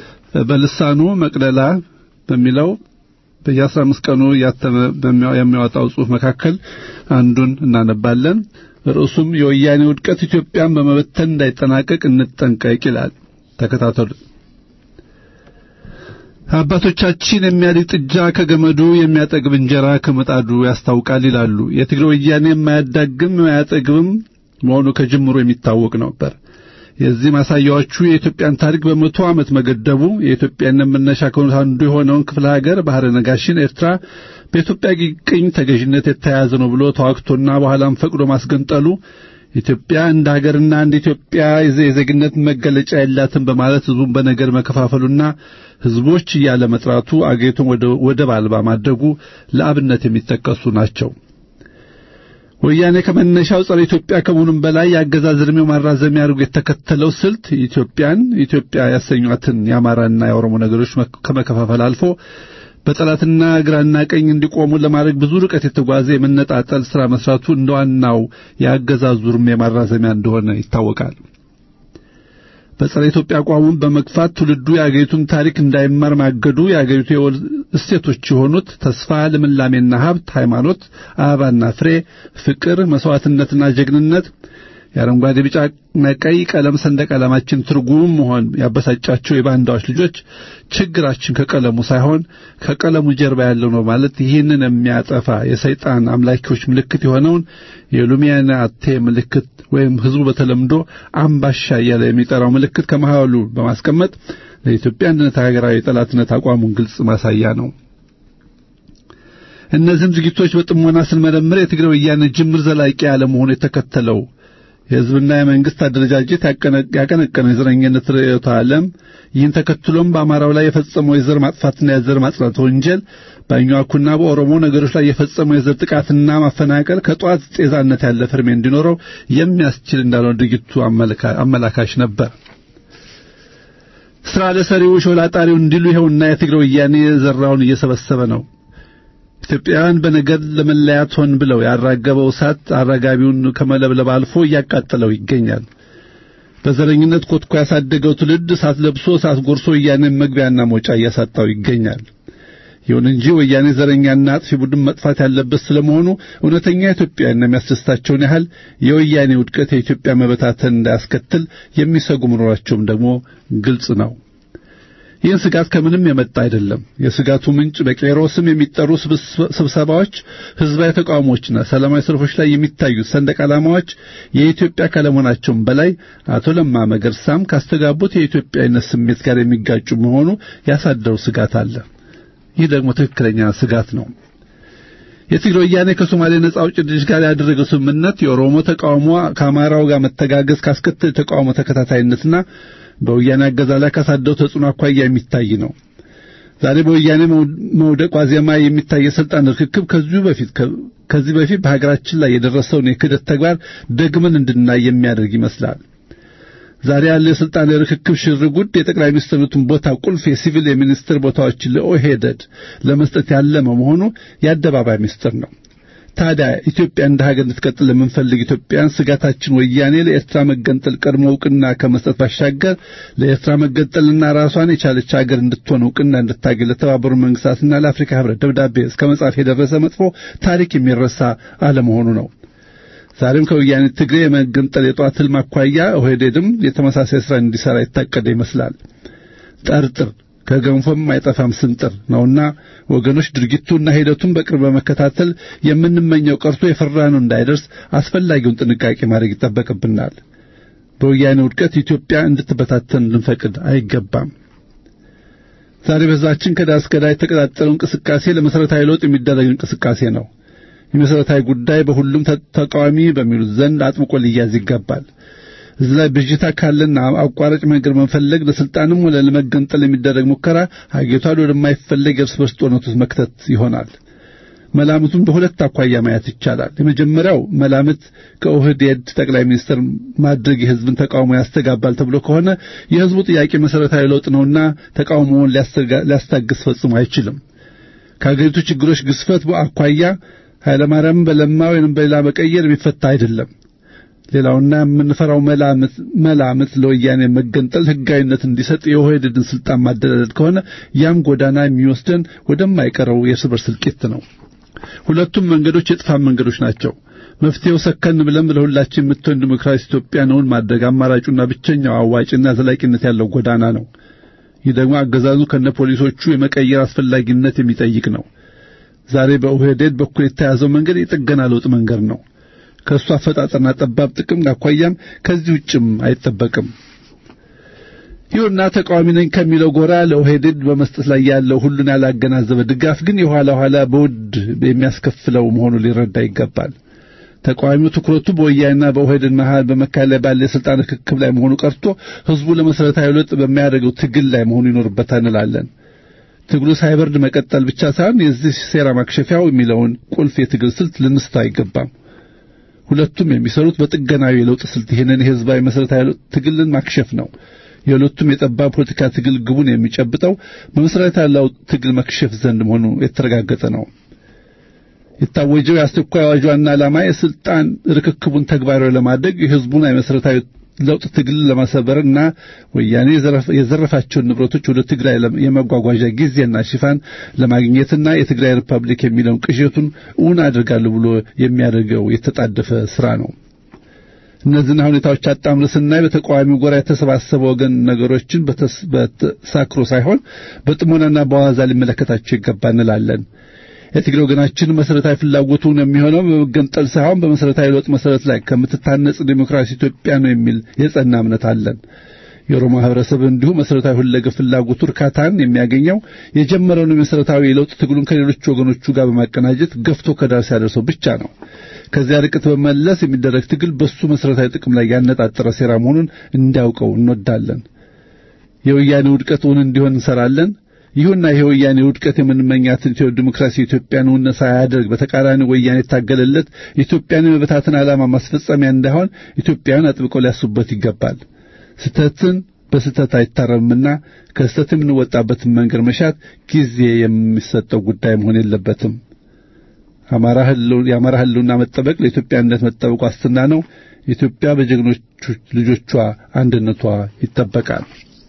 [SPEAKER 3] በልሳኑ መቅደላ በሚለው በየአስራ አምስት ቀኑ ያተመ የሚያወጣው ጽሑፍ መካከል አንዱን እናነባለን። ርዕሱም የወያኔ ውድቀት ኢትዮጵያን በመበተን እንዳይጠናቀቅ እንጠንቀቅ ይላል። ተከታተሉ። አባቶቻችን የሚያድግ ጥጃ ከገመዱ የሚያጠግብ እንጀራ ከመጣዱ ያስታውቃል ይላሉ። የትግራይ ወያኔ የማያዳግም የማያጠግብም መሆኑ ከጅምሩ የሚታወቅ ነበር። የዚህ ማሳያዎቹ የኢትዮጵያን ታሪክ በመቶ ዓመት መገደቡ የኢትዮጵያን መነሻ ከሆኑት አንዱ የሆነውን ክፍለ ሀገር ባህረ ነጋሽን ኤርትራ በኢትዮጵያ ቅኝ ተገዥነት የተያዘ ነው ብሎ ተዋክቶና በኋላም ፈቅዶ ማስገንጠሉ ኢትዮጵያ እንደ ሀገርና እንደ ኢትዮጵያ የዜግነት መገለጫ የላትም በማለት ህዝቡን በነገር መከፋፈሉና ህዝቦች እያለ መጥራቱ አገሪቱን ወደ ወደብ አልባ ማድረጉ ለአብነት የሚጠቀሱ ናቸው። ወያኔ ከመነሻው ጸረ ኢትዮጵያ ከመሆኑም በላይ ያገዛዝ ዕድሜው ማራዘሚያ አድርጎ የተከተለው ስልት ኢትዮጵያን ኢትዮጵያ ያሰኟትን የአማራና የኦሮሞ ነገሮች ከመከፋፈል አልፎ በጠላትና ግራና ቀኝ እንዲቆሙ ለማድረግ ብዙ ርቀት የተጓዘ የመነጣጠል ሥራ መስራቱ እንደዋናው ያገዛዙ ዕድሜ ማራዘሚያ እንደሆነ ይታወቃል። በጸረ ኢትዮጵያ አቋሙን በመግፋት ትውልዱ የአገሪቱን ታሪክ እንዳይማር ማገዱ የአገሪቱ የወል እሴቶች የሆኑት ተስፋ፣ ልምላሜና ሀብት፣ ሃይማኖት፣ አበባና ፍሬ፣ ፍቅር፣ መስዋዕትነትና ጀግንነት የአረንጓዴ ቢጫና ቀይ ቀለም ሰንደቅ ዓላማችን ትርጉም መሆን ያበሳጫቸው የባንዳዎች ልጆች ችግራችን ከቀለሙ ሳይሆን ከቀለሙ ጀርባ ያለው ነው ማለት ይህንን የሚያጠፋ የሰይጣን አምላኪዎች ምልክት የሆነውን የሉሚናቲ ምልክት ወይም ህዝቡ በተለምዶ አምባሻ እያለ የሚጠራው ምልክት ከመሃሉ በማስቀመጥ ለኢትዮጵያ አንድነት ሀገራዊ ጠላትነት አቋሙን ግልጽ ማሳያ ነው። እነዚህም ዝግጅቶች በጥሞና ስንመረምር የትግራይ ወያኔ ጅምር ዘላቂ ያለ መሆኑ የተከተለው የሕዝብና የመንግስት አደረጃጀት ያቀነቀነው የዘረኝነት ርዕዮተ ዓለም ይህን ተከትሎም በአማራው ላይ የፈጸመው የዘር ማጥፋትና የዘር ማጽዳት ወንጀል በአኟኩና በኦሮሞ ነገሮች ላይ የፈጸመው የዘር ጥቃትና ማፈናቀል ከጧት ጤዛነት ያለ ፍርሜ እንዲኖረው የሚያስችል እንዳልሆነ ድርጊቱ አመላካሽ ነበር። ስራ ለሰሪው ሾላጣሪው እንዲሉ ይኸውና የትግራይ ወያኔ ዘራውን እየሰበሰበ ነው። ኢትዮጵያውያን በነገድ ለመለያት ሆን ብለው ያራገበው እሳት አራጋቢውን ከመለብለብ አልፎ እያቃጠለው ይገኛል። በዘረኝነት ኮትኮ ያሳደገው ትውልድ እሳት ለብሶ እሳት ጎርሶ ወያኔ መግቢያና መውጫ እያሳጣው ይገኛል። ይሁን እንጂ ወያኔ ዘረኛና አጥፊ ቡድን መጥፋት ያለበት ስለመሆኑ እውነተኛ ኢትዮጵያውያን የሚያስደስታቸውን ያህል የወያኔ ውድቀት የኢትዮጵያ መበታተን እንዳያስከትል የሚሰጉ መኖራቸውም ደግሞ ግልጽ ነው። ይህን ስጋት ከምንም የመጣ አይደለም። የስጋቱ ምንጭ በቄሮ ስም የሚጠሩ ስብሰባዎች፣ ህዝባዊ ተቃውሞችና ሰላማዊ ሰልፎች ላይ የሚታዩት ሰንደቅ ዓላማዎች የኢትዮጵያ ከለመሆናቸውም በላይ አቶ ለማ መገርሳም ካስተጋቡት የኢትዮጵያዊነት ስሜት ጋር የሚጋጩ መሆኑ ያሳደረው ስጋት አለ። ይህ ደግሞ ትክክለኛ ስጋት ነው። የትግራይ ወያኔ ከሶማሌ ነጻ አውጪ ድርጅት ጋር ያደረገው ስምምነት የኦሮሞ ተቃውሞ ከአማራው ጋር መተጋገዝ ካስከተለ ተቃውሞ ተከታታይነትና በወያኔ አገዛዝ ላይ ካሳደረው ተጽዕኖ አኳያ የሚታይ ነው። ዛሬ በወያኔ መውደቅ ዋዜማ የሚታይ የስልጣን ርክክብ ከዚህ በፊት ከዚህ በፊት በሀገራችን ላይ የደረሰውን የክህደት ተግባር ደግመን እንድናይ የሚያደርግ ይመስላል። ዛሬ ያለ የስልጣን ርክክብ ሽርጉድ የጠቅላይ ሚኒስትሩን ቦታ ቁልፍ የሲቪል የሚኒስትር ቦታዎች ለኦህዴድ ለመስጠት ያለመ መሆኑ የአደባባይ ሚስጥር ነው። ታዲያ ኢትዮጵያ እንደ ሀገር እንድትቀጥል ለምንፈልግ ኢትዮጵያን ስጋታችን ወያኔ ለኤርትራ መገንጠል ቀድሞ ዕውቅና ከመስጠት ባሻገር ለኤርትራ መገንጠልና ራሷን የቻለች ሀገር እንድትሆን ዕውቅና እንድታገኝ ለተባበሩት መንግስታትና ለአፍሪካ ህብረት ደብዳቤ እስከ መጻፍ የደረሰ መጥፎ ታሪክ የሚረሳ አለመሆኑ ነው። ዛሬም ከወያኔ ትግሬ የመገንጠል የጧት ህልም አኳያ ኦህዴድም የተመሳሳይ ስራ እንዲሰራ የታቀደ ይመስላል። ጠርጥር ከገንፎም አይጠፋም ስንጥር ነውና ወገኖች ድርጊቱና ሂደቱን በቅርብ በመከታተል የምንመኘው ቀርቶ የፈራነው እንዳይደርስ አስፈላጊውን ጥንቃቄ ማድረግ ይጠበቅብናል። በወያኔ ውድቀት ኢትዮጵያ እንድትበታተን ልንፈቅድ አይገባም። ዛሬ በዛችን ከዳስ ከዳይ የተቀጣጠለው እንቅስቃሴ ለመሰረታዊ ለውጥ የሚደረግ እንቅስቃሴ ነው። የመሰረታዊ ጉዳይ በሁሉም ተቃዋሚ በሚሉት ዘንድ አጥብቆ ሊያዝ ይገባል። እዚህ ላይ ብዥታ ካለና አቋራጭ መንገድ መፈለግ ለስልጣንም ወለ ለመገንጠል የሚደረግ ሙከራ ሀገሪቷን ወደማይፈለግ እርስ በርስ ጦርነት ውስጥ መክተት ይሆናል። መላምቱን በሁለት አኳያ ማየት ይቻላል። የመጀመሪያው መላምት ከኦህዴድ ጠቅላይ ሚኒስትር ማድረግ የህዝብን ተቃውሞ ያስተጋባል ተብሎ ከሆነ የህዝቡ ጥያቄ መሰረታዊ ለውጥ ነውና ተቃውሞውን ሊያስታግስ ፈጽሞ አይችልም። ከሀገሪቱ ችግሮች ግዝፈት በአኳያ ኃይለ ማርያም በለማ ወይንም በሌላ መቀየር የሚፈታ አይደለም። ሌላውና የምንፈራው መላምት መላምት ለወያኔ መገንጠል ህጋዊነት እንዲሰጥ የኦህዴድን ስልጣን ማደላደል ከሆነ ያም ጎዳና የሚወስደን ወደማይቀረው የእርስ በርስ እልቂት ነው። ሁለቱም መንገዶች የጥፋት መንገዶች ናቸው። መፍትሄው ሰከን ብለን ለሁላችን የምትሆን ዲሞክራሲ ኢትዮጵያ ነውን ማድረግ አማራጩና ብቸኛው አዋጭና ዘላቂነት ያለው ጎዳና ነው። ይህ ደግሞ አገዛዙ ከነፖሊሶቹ የመቀየር አስፈላጊነት የሚጠይቅ ነው። ዛሬ በኦህዴድ በኩል የተያዘው መንገድ የጥገና ለውጥ መንገድ ነው። ከሱ አፈጣጠርና ጠባብ ጥቅም አኳያም ከዚህ ውጭም አይጠበቅም። ይሁንና ተቃዋሚ ነኝ ከሚለው ጎራ ለኦህዴድ በመስጠት ላይ ያለው ሁሉን ያላገናዘበ ድጋፍ ግን የኋላ ኋላ በውድ የሚያስከፍለው መሆኑ ሊረዳ ይገባል። ተቃዋሚው ትኩረቱ በወያኔና በኦህዴድ መሃል በመካከል ላይ ባለ የስልጣን ርክክብ ላይ መሆኑ ቀርቶ ህዝቡ ለመሰረታዊ ለውጥ በሚያደርገው ትግል ላይ መሆኑ ይኖርበታል እንላለን። ትግሉ ሳይበርድ መቀጠል ብቻ ሳይሆን የዚህ ሴራ ማክሸፊያው የሚለውን ቁልፍ የትግል ስልት ልንስታ አይገባም። ሁለቱም የሚሰሩት በጥገናዊ የለውጥ ስልት ይሄንን የህዝባዊ መሰረታዊ ለውጥ ትግልን ማክሸፍ ነው። የሁለቱም የጠባብ ፖለቲካ ትግል ግቡን የሚጨብጠው በመሰረታዊ ለውጥ ትግል መክሸፍ ዘንድ መሆኑ የተረጋገጠ ነው። የታወጀው የአስቸኳይ አዋጅ ዋና ዓላማ የስልጣን ርክክቡን ተግባራዊ ለማድረግ የህዝቡን የመሰረታዊ ለውጥ ትግል ለማሰበርና ወያኔ የዘረፋቸውን ንብረቶች ወደ ትግራይ የመጓጓዣ ጊዜና ሽፋን ለማግኘትና የትግራይ ሪፐብሊክ የሚለውን ቅዠቱን እውን አድርጋለሁ ብሎ የሚያደርገው የተጣደፈ ስራ ነው። እነዚህን ሁኔታዎች አጣምሮ ስናይ በተቃዋሚው ጎራ የተሰባሰበ ወገን ነገሮችን በተሳክሮ ሳይሆን በጥሞናና በዋዛ ሊመለከታቸው ይገባል እንላለን። የትግራይ ወገናችን መሰረታዊ ፍላጎቱ ነው የሚሆነው በመገንጠል ሳይሆን በመሰረታዊ ለውጥ መሰረት ላይ ከምትታነጽ ዲሞክራሲ ኢትዮጵያ ነው የሚል የጸና እምነት አለን። የኦሮሞ ህብረተሰብ እንዲሁ መሰረታዊ ሁለገብ ፍላጎቱ እርካታን የሚያገኘው የጀመረውን መሰረታዊ ለውጥ ትግሉን ከሌሎች ወገኖቹ ጋር በማቀናጀት ገፍቶ ከዳር ሲያደርሰው ብቻ ነው። ከዚያ ርቀት በመለስ የሚደረግ ትግል በሱ መሰረታዊ ጥቅም ላይ ያነጣጠረ ሴራ መሆኑን እንዲያውቀው እንወዳለን። የወያኔ ውድቀት ውን እንዲሆን እንሰራለን። ይሁንና የወያኔ ውድቀት የምንመኛትን ዲሞክራሲ ኢትዮጵያን ውን ሳያደርግ በተቃራኒ ወያኔ ታገለለት ኢትዮጵያን የመበታተን ዓላማ ማስፈጸሚያ እንዳይሆን ኢትዮጵያን አጥብቀው ሊያስቡበት ይገባል። ስተትን በስተት አይታረምና ከስተት የምንወጣበትን መንገድ መሻት ጊዜ የሚሰጠው ጉዳይ መሆን የለበትም። አማራ ህልው የአማራ ህልውና መጠበቅ ለኢትዮጵያነት መጠበቅ ዋስትና ነው። ኢትዮጵያ በጀግኖች ልጆቿ አንድነቷ ይጠበቃል።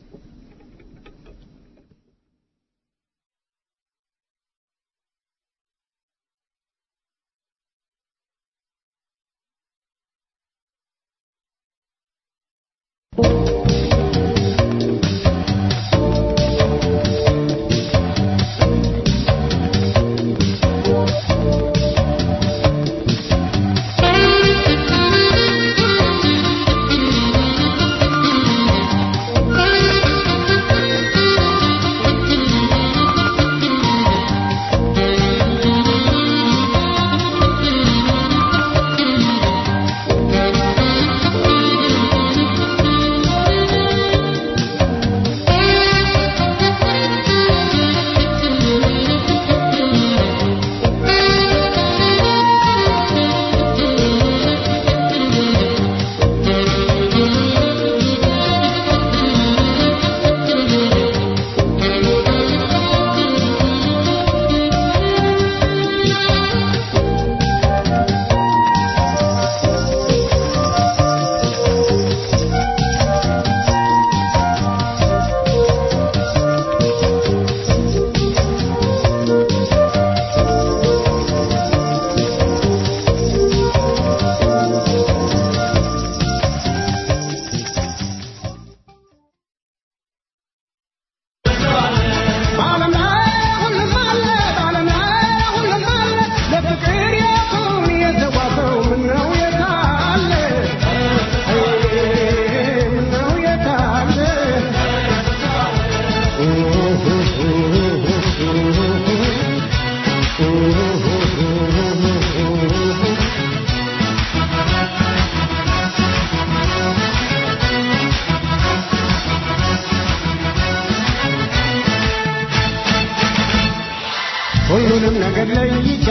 [SPEAKER 5] ሁሉንም ነገር ላይ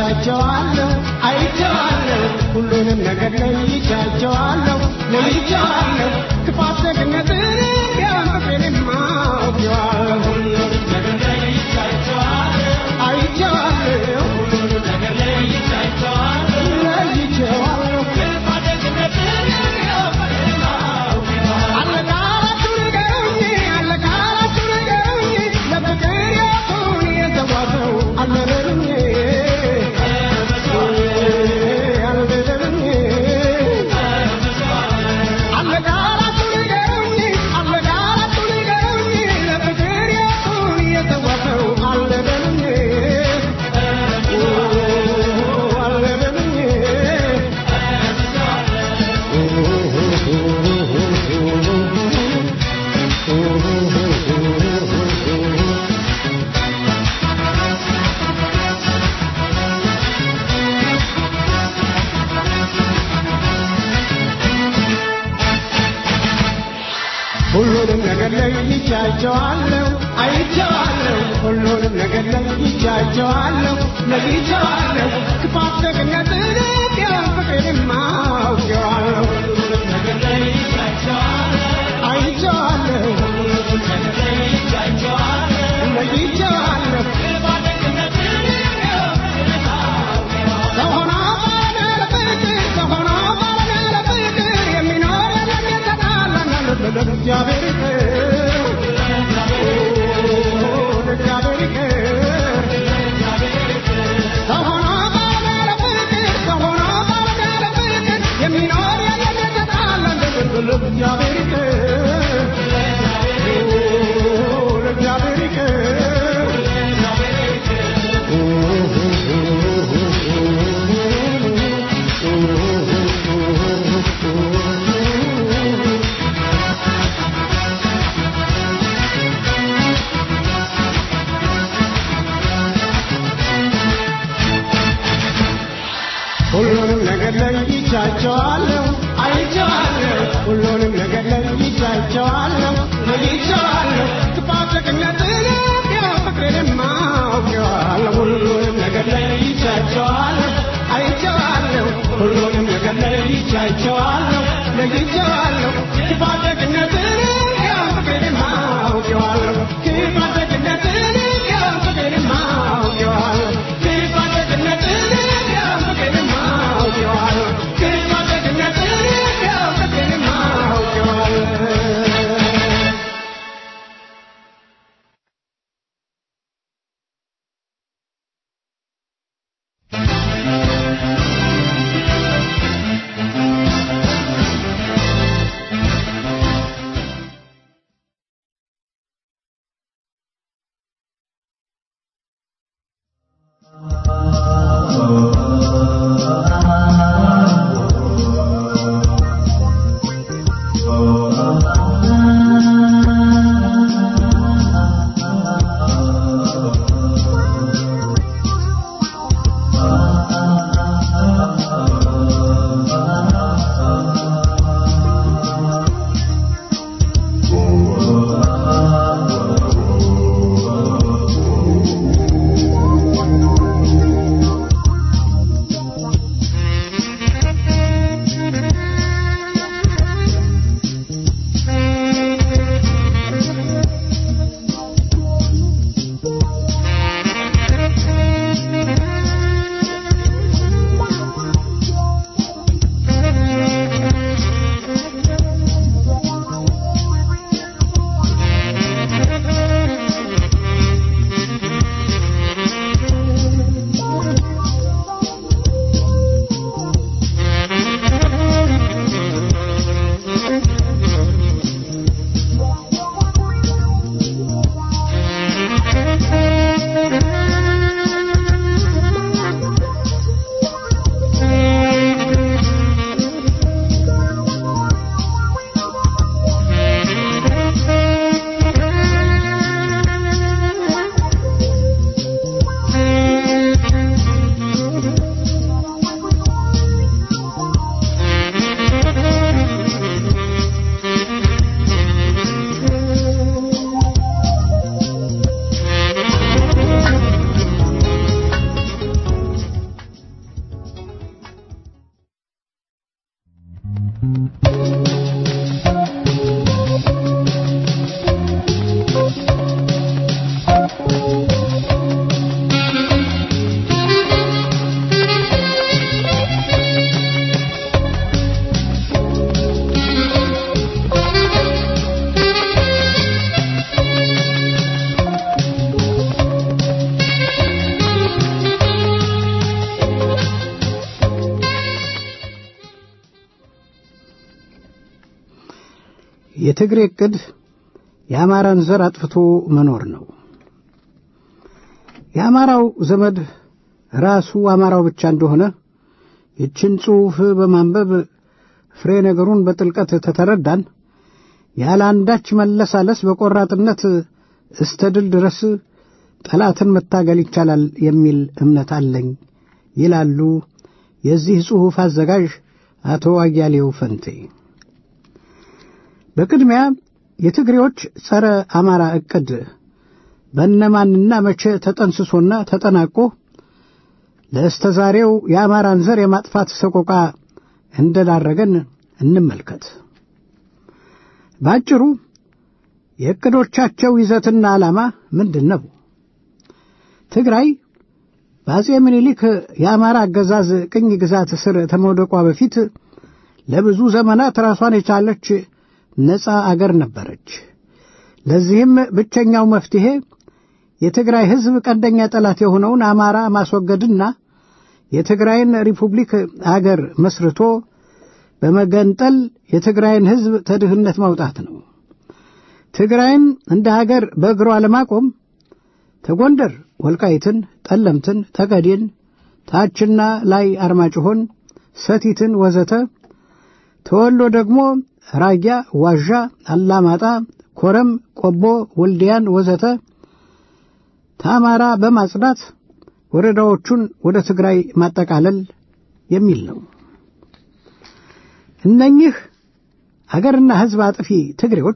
[SPEAKER 5] ይቻቻለሁ አይቻለሁ ሁሉንም ነገር ላይ ይቻቻለሁ ለይቻለሁ ክፋት ደግነትን ያመፈንም ማውያለሁ ሁሉንም ነገር ላይ ይቻቻለሁ አይቻለሁ ሁሉንም ነገር ላይ ይቻቻለሁ ለይቻለሁ ክፋት ደግነትን ያመፈንም ማውያለሁ አለቃቱ ነገሩኝ አለቃቱ ነገሩኝ ለፍቅር ያቱን የተዋሰው አለበሉኝ ሁሉንም ነገር ላይ ይቻቻለሁ አይቻለሁ ሁሉንም ነገር ላይ ይቻቻለሁ ለይቻለሁ ክፋት ደግነትን ያፍቅርም ማውያለሁ ሁሉንም ነገር ላይ ይቻቻለሁ አይቻለሁ ሁሉንም ነገር ላይ ይቻቻለሁ ለይቻለሁ ክፋት ደግነትን ያፍቅርም ማውያለሁ ሰሆና ባለለፍቅር ሰሆና ባለለፍቅር የሚኖር ለሚተናናና ለእግዚአብሔር ሰሆና ባለለፍቅር ሰሆና ይቻቸዋለሁ ለይቻለሁ ክፋተግነትን ያው ፍቅርን አውቄዋለሁ ክፋተግነትን ያው ፍቅርን አውቄዋለሁ ክፋተግነትን ያው ፍቅርን አውቄዋለሁ ክፋተግነትን ያው ፍቅርን አውቄዋለሁ
[SPEAKER 2] የትግሬ ዕቅድ የአማራን ዘር አጥፍቶ መኖር ነው። የአማራው ዘመድ ራሱ አማራው ብቻ እንደሆነ ይችን ጽሑፍ በማንበብ ፍሬ ነገሩን በጥልቀት ተተረዳን ያለ አንዳች መለሳለስ በቆራጥነት እስተ ድል ድረስ ጠላትን መታገል ይቻላል የሚል እምነት አለኝ ይላሉ የዚህ ጽሑፍ አዘጋጅ አቶ አያሌው ፈንቴ። በቅድሚያ የትግሬዎች ጸረ አማራ ዕቅድ በእነማንና መቼ ተጠንስሶና ተጠናቆ ለእስተዛሬው የአማራን ዘር የማጥፋት ሰቆቃ እንደዳረገን እንመልከት። ባጭሩ የዕቅዶቻቸው ይዘትና ዓላማ ምንድን ነው? ትግራይ በአጼ ምኒልክ የአማራ አገዛዝ ቅኝ ግዛት ስር ተመውደቋ በፊት ለብዙ ዘመናት ራሷን የቻለች ነፃ አገር ነበረች። ለዚህም ብቸኛው መፍትሄ የትግራይ ሕዝብ ቀንደኛ ጠላት የሆነውን አማራ ማስወገድና የትግራይን ሪፑብሊክ አገር መስርቶ በመገንጠል የትግራይን ሕዝብ ተድህነት ማውጣት ነው። ትግራይን እንደ ሀገር በእግሯ ለማቆም ተጎንደር ወልቃይትን፣ ጠለምትን፣ ጠገዴን፣ ታችና ላይ አርማጭሆን፣ ሰቲትን ወዘተ ተወሎ ደግሞ ራያ፣ ዋዣ፣ አላማጣ፣ ኮረም፣ ቆቦ፣ ወልዲያን ወዘተ ታማራ በማጽዳት ወረዳዎቹን ወደ ትግራይ ማጠቃለል የሚል ነው። እነኚህ አገርና ሕዝብ አጥፊ ትግሬዎች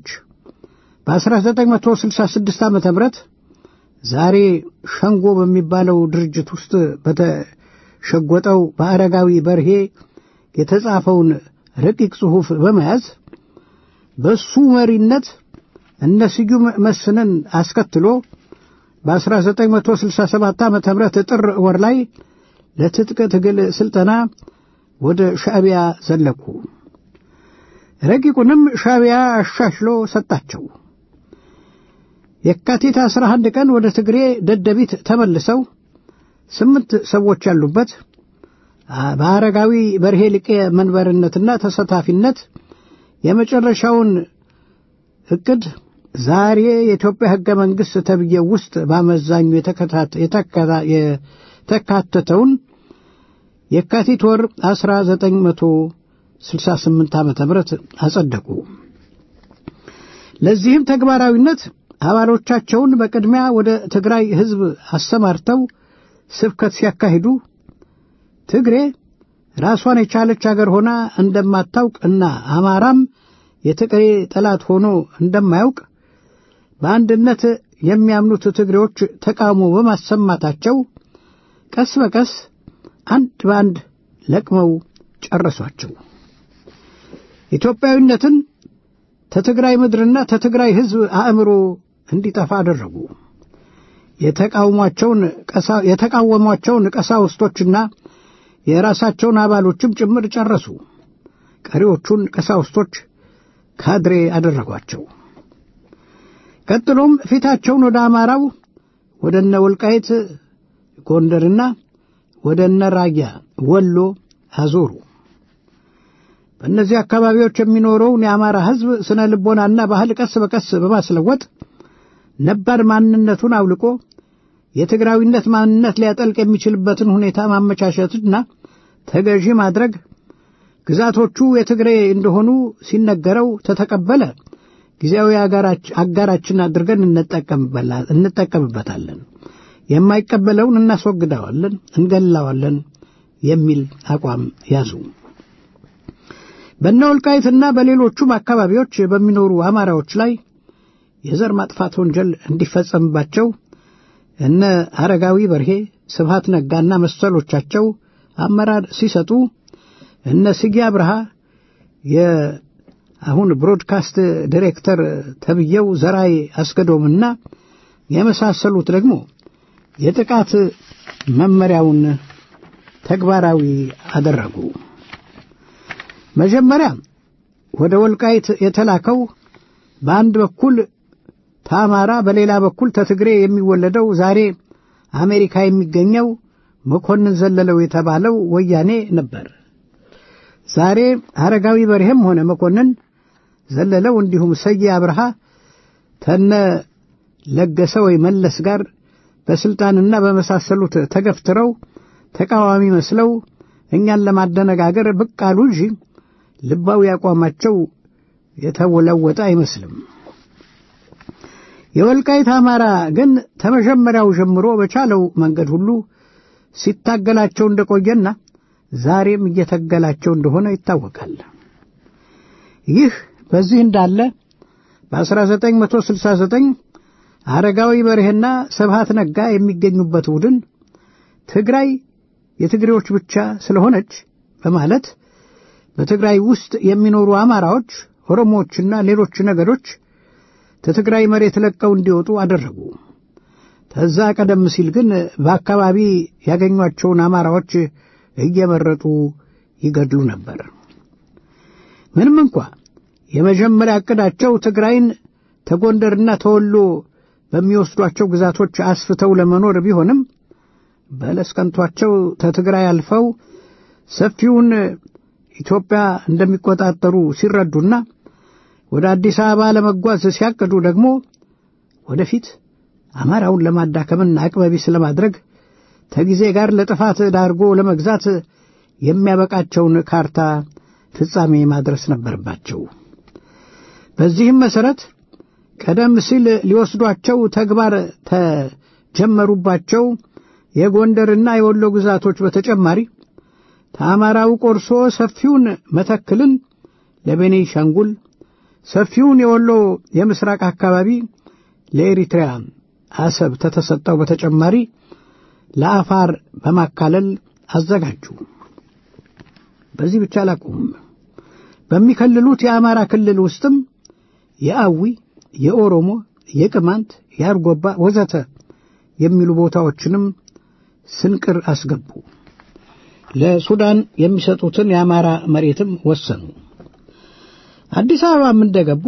[SPEAKER 2] በ1966 ዓመተ ምህረት ዛሬ ሸንጎ በሚባለው ድርጅት ውስጥ በተሸጎጠው በአረጋዊ በርሄ የተጻፈውን ረቂቅ ጽሑፍ በመያዝ በሱ መሪነት እነ ስዩም መስፍንን አስከትሎ በ1967 ዓመተ ምህረት ጥር ወር ላይ ለትጥቅ ትግል ስልጠና ወደ ሻዕቢያ ዘለቁ። ረቂቁንም ሻዕቢያ አሻሽሎ ሰጣቸው። የካቲት አስራ አንድ ቀን ወደ ትግሬ ደደቢት ተመልሰው ስምንት ሰዎች ያሉበት በአረጋዊ በርሄ ሊቀ መንበርነትና ተሳታፊነት የመጨረሻውን ዕቅድ ዛሬ የኢትዮጵያ ሕገ መንግሥት ተብዬው ውስጥ በአመዛኙ የተካተተውን የካቲት ወር አስራ ዘጠኝ መቶ ስልሳ ስምንት ዓመተ ምህረት አጸደቁ። ለዚህም ተግባራዊነት አባሎቻቸውን በቅድሚያ ወደ ትግራይ ሕዝብ አሰማርተው ስብከት ሲያካሂዱ ትግሬ ራሷን የቻለች አገር ሆና እንደማታውቅ እና አማራም የትግሬ ጠላት ሆኖ እንደማያውቅ በአንድነት የሚያምኑት ትግሬዎች ተቃውሞ በማሰማታቸው ቀስ በቀስ አንድ በአንድ ለቅመው ጨረሷቸው። ኢትዮጵያዊነትን ተትግራይ ምድርና ተትግራይ ሕዝብ አእምሮ እንዲጠፋ አደረጉ። የተቃወሟቸውን ቀሳ የተቃወሟቸውን ቀሳውስቶችና የራሳቸውን አባሎችም ጭምር ጨረሱ። ቀሪዎቹን ቀሳውስቶች ካድሬ አደረጓቸው። ቀጥሎም ፊታቸውን ወደ አማራው ወደነ ወልቃይት ጎንደርና ወደነ ራያ ወሎ አዞሩ። በእነዚህ አካባቢዎች የሚኖረውን የአማራ ሕዝብ ስነ ልቦናና ባህል ቀስ በቀስ በማስለወጥ ነባር ማንነቱን አውልቆ የትግራዊነት ማንነት ሊያጠልቅ የሚችልበትን ሁኔታ ማመቻቸትና ተገዢ ማድረግ፣ ግዛቶቹ የትግሬ እንደሆኑ ሲነገረው ተተቀበለ ጊዜያዊ አጋራችን አድርገን እንጠቀምበታለን፣ የማይቀበለውን እናስወግደዋለን፣ እንገላዋለን የሚል አቋም ያዙ። በእነ ወልቃይትና በሌሎቹም አካባቢዎች በሚኖሩ አማራዎች ላይ የዘር ማጥፋት ወንጀል እንዲፈጸምባቸው እነ አረጋዊ በርሄ፣ ስብሃት ነጋና መሰሎቻቸው አመራር ሲሰጡ እነ ስጊ አብርሃ የአሁን ብሮድካስት ዲሬክተር ተብየው ዘራይ አስገዶምና የመሳሰሉት ደግሞ የጥቃት መመሪያውን ተግባራዊ አደረጉ። መጀመሪያ ወደ ወልቃይት የተላከው በአንድ በኩል ታማራ በሌላ በኩል ተትግሬ የሚወለደው ዛሬ አሜሪካ የሚገኘው መኮንን ዘለለው የተባለው ወያኔ ነበር። ዛሬ አረጋዊ በርሄም ሆነ መኮንን ዘለለው እንዲሁም ሰዬ አብርሃ ተነ ለገሰ ወይ መለስ ጋር በስልጣንና በመሳሰሉት ተገፍትረው ተቃዋሚ መስለው እኛን ለማደነጋገር ብቅ አሉ እንጂ ልባዊ አቋማቸው የተወለወጠ አይመስልም። የወልቃይት አማራ ግን ተመጀመሪያው ጀምሮ በቻለው መንገድ ሁሉ ሲታገላቸው እንደቆየና ዛሬም እየተገላቸው እንደሆነ ይታወቃል። ይህ በዚህ እንዳለ በ1969 አረጋዊ በርሄና ስብሃት ነጋ የሚገኙበት ቡድን ትግራይ የትግሬዎች ብቻ ስለሆነች በማለት በትግራይ ውስጥ የሚኖሩ አማራዎች፣ ኦሮሞዎችና ሌሎች ነገዶች ከትግራይ መሬት ለቀው እንዲወጡ አደረጉ። ከዛ ቀደም ሲል ግን በአካባቢ ያገኟቸውን አማራዎች እየመረጡ ይገድሉ ነበር። ምንም እንኳ የመጀመሪያ ዕቅዳቸው ትግራይን ተጎንደርና ተወሎ በሚወስዷቸው ግዛቶች አስፍተው ለመኖር ቢሆንም በለስቀንቷቸው ከትግራይ አልፈው ሰፊውን ኢትዮጵያ እንደሚቆጣጠሩ ሲረዱና ወደ አዲስ አበባ ለመጓዝ ሲያቅዱ ደግሞ ወደፊት አማራውን ለማዳከምና አቅበቢስ ለማድረግ ከጊዜ ጋር ለጥፋት ዳርጎ ለመግዛት የሚያበቃቸውን ካርታ ፍጻሜ ማድረስ ነበረባቸው። በዚህም መሰረት ቀደም ሲል ሊወስዷቸው ተግባር ተጀመሩባቸው የጎንደርና የወሎ ግዛቶች በተጨማሪ ታማራው ቆርሶ ሰፊውን መተክልን ለቤኒሻንጉል፣ ሰፊውን የወሎ የምስራቅ አካባቢ ለኤሪትሪያ አሰብ ተተሰጠው በተጨማሪ ለአፋር በማካለል አዘጋጁ። በዚህ ብቻ አላቆሙም። በሚከልሉት የአማራ ክልል ውስጥም የአዊ፣ የኦሮሞ፣ የቅማንት፣ የአርጎባ ወዘተ የሚሉ ቦታዎችንም ስንቅር አስገቡ። ለሱዳን የሚሰጡትን የአማራ መሬትም ወሰኑ። አዲስ አበባም እንደገቡ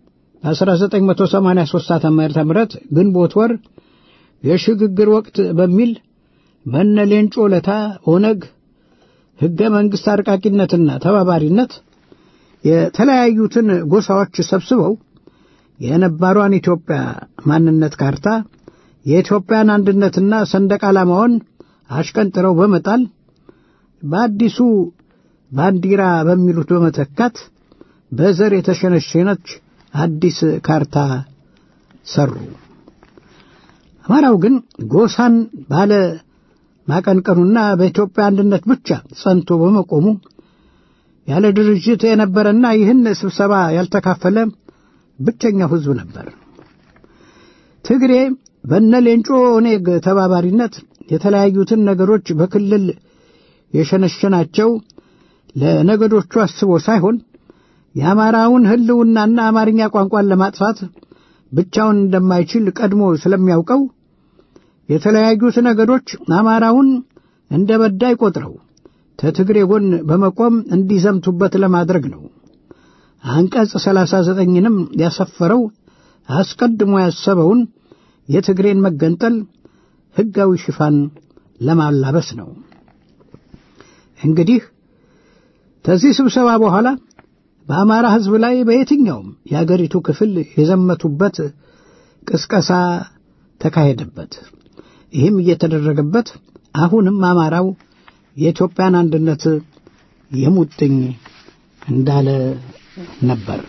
[SPEAKER 2] በ1983 ዓመተ ምህረት ግንቦት ወር የሽግግር ወቅት በሚል በነ ሌንጮ ለታ ኦነግ ሕገ መንግሥት አርቃቂነትና ተባባሪነት የተለያዩትን ጎሳዎች ሰብስበው የነባሯን ኢትዮጵያ ማንነት ካርታ የኢትዮጵያን አንድነትና ሰንደቅ ዓላማውን አሽቀንጥረው በመጣል በአዲሱ ባንዲራ በሚሉት በመተካት በዘር የተሸነሸነች አዲስ ካርታ ሰሩ። አማራው ግን ጎሳን ባለ ማቀንቀኑና በኢትዮጵያ አንድነት ብቻ ጸንቶ በመቆሙ ያለ ድርጅት የነበረና ይህን ስብሰባ ያልተካፈለ ብቸኛው ሕዝብ ነበር። ትግሬ በነ ሌንጮ ኦነግ ተባባሪነት የተለያዩትን ነገሮች በክልል የሸነሸናቸው ለነገዶቹ አስቦ ሳይሆን የአማራውን ህልውናና አማርኛ ቋንቋን ለማጥፋት ብቻውን እንደማይችል ቀድሞ ስለሚያውቀው የተለያዩት ነገዶች አማራውን እንደ በዳይ ቆጥረው ከትግሬ ጎን በመቆም እንዲዘምቱበት ለማድረግ ነው። አንቀጽ ሰላሳ ዘጠኝንም ያሰፈረው አስቀድሞ ያሰበውን የትግሬን መገንጠል ሕጋዊ ሽፋን ለማላበስ ነው። እንግዲህ ከዚህ ስብሰባ በኋላ በአማራ ሕዝብ ላይ በየትኛውም የአገሪቱ ክፍል የዘመቱበት ቅስቀሳ ተካሄደበት። ይህም እየተደረገበት አሁንም አማራው የኢትዮጵያን አንድነት የሙጥኝ እንዳለ ነበር።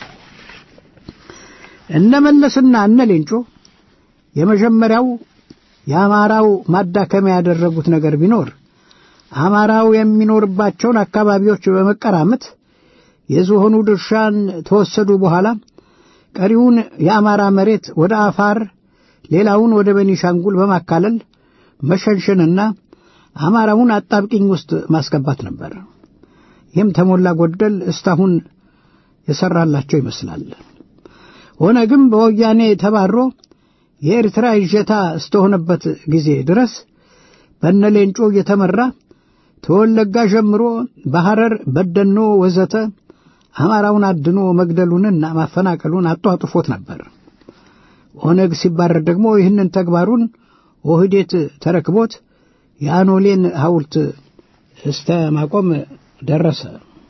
[SPEAKER 2] እነ መለስና እነ ሌንጮ የመጀመሪያው የአማራው ማዳከሚያ ያደረጉት ነገር ቢኖር አማራው የሚኖርባቸውን አካባቢዎች በመቀራመት የዝሆኑ ድርሻን ተወሰዱ በኋላ ቀሪውን የአማራ መሬት ወደ አፋር ሌላውን ወደ ቤኒሻንጉል በማካለል መሸንሸንና አማራውን አጣብቂኝ ውስጥ ማስገባት ነበር። ይህም ተሞላ ጎደል እስካሁን የሰራላቸው ይመስላል። ኦነግም በወያኔ ተባሮ የኤርትራ ይጀታ እስከሆነበት ጊዜ ድረስ በነሌንጮ እየተመራ ተወለጋ ጀምሮ በሐረር በደኖ ወዘተ አማራውን አድኖ መግደሉንና ማፈናቀሉን አጧጥፎት ነበር። ኦነግ ሲባረር ደግሞ ይህንን ተግባሩን ኦህዴት ተረክቦት የአኖሌን ሐውልት እስከ ማቆም ደረሰ።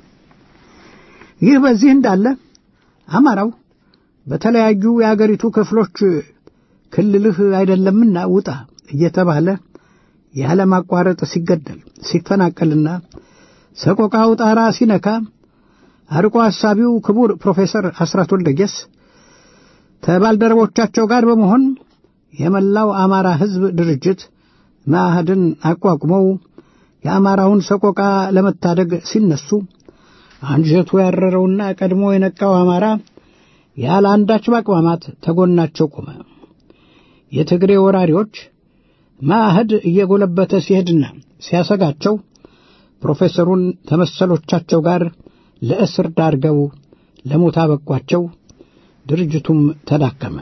[SPEAKER 2] ይህ በዚህ እንዳለ አማራው በተለያዩ የአገሪቱ ክፍሎች ክልልህ አይደለምና ውጣ እየተባለ ያለ ማቋረጥ ሲገደል ሲፈናቀልና ሰቆቃው ጣራ ሲነካ አርቆ ሐሳቢው ክቡር ፕሮፌሰር አስራት ወልደየስ ከባልደረቦቻቸው ጋር በመሆን የመላው አማራ ሕዝብ ድርጅት ማህድን አቋቁመው የአማራውን ሰቆቃ ለመታደግ ሲነሱ አንጀቱ ያረረውና ቀድሞ የነቃው አማራ ያለ አንዳች ማቅማማት ተጎናቸው ቆመ። የትግሬ ወራሪዎች ማህድ እየጎለበተ ሲሄድና ሲያሰጋቸው ፕሮፌሰሩን ተመሰሎቻቸው ጋር ለእስር ዳርገው ለሞት አበቋቸው። ድርጅቱም ተዳከመ።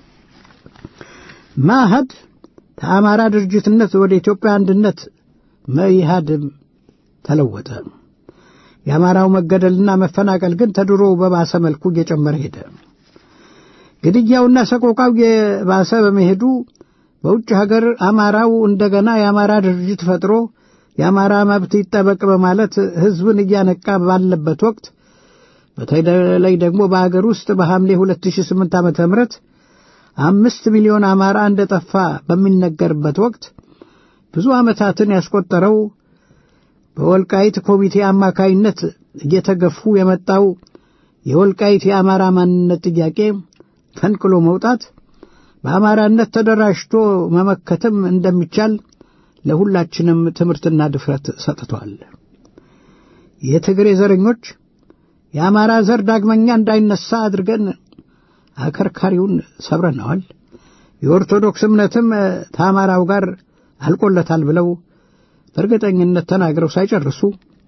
[SPEAKER 2] ማህድ ከአማራ ድርጅትነት ወደ ኢትዮጵያ አንድነት መኢሃድ ተለወጠ። የአማራው መገደልና መፈናቀል ግን ተድሮ በባሰ መልኩ እየጨመረ ሄደ። ግድያውና ሰቆቃው የባሰ በመሄዱ በውጭ ሀገር አማራው እንደገና የአማራ ድርጅት ፈጥሮ የአማራ መብት ይጠበቅ በማለት ሕዝብን እያነቃ ባለበት ወቅት በተለይ ደግሞ በአገር ውስጥ በሐምሌ ሁለት ሺህ ስምንት ዓመተ ምህረት አምስት ሚሊዮን አማራ እንደጠፋ በሚነገርበት ወቅት ብዙ ዓመታትን ያስቆጠረው በወልቃይት ኮሚቴ አማካይነት እየተገፉ የመጣው የወልቃይት የአማራ ማንነት ጥያቄ ፈንቅሎ መውጣት በአማራነት ተደራጅቶ መመከትም እንደሚቻል ለሁላችንም ትምህርትና ድፍረት ሰጥቷል። የትግሬ ዘረኞች የአማራ ዘር ዳግመኛ እንዳይነሳ አድርገን አከርካሪውን ሰብረናል፣ የኦርቶዶክስ እምነትም ከአማራው ጋር አልቆለታል ብለው በእርግጠኝነት ተናግረው ሳይጨርሱ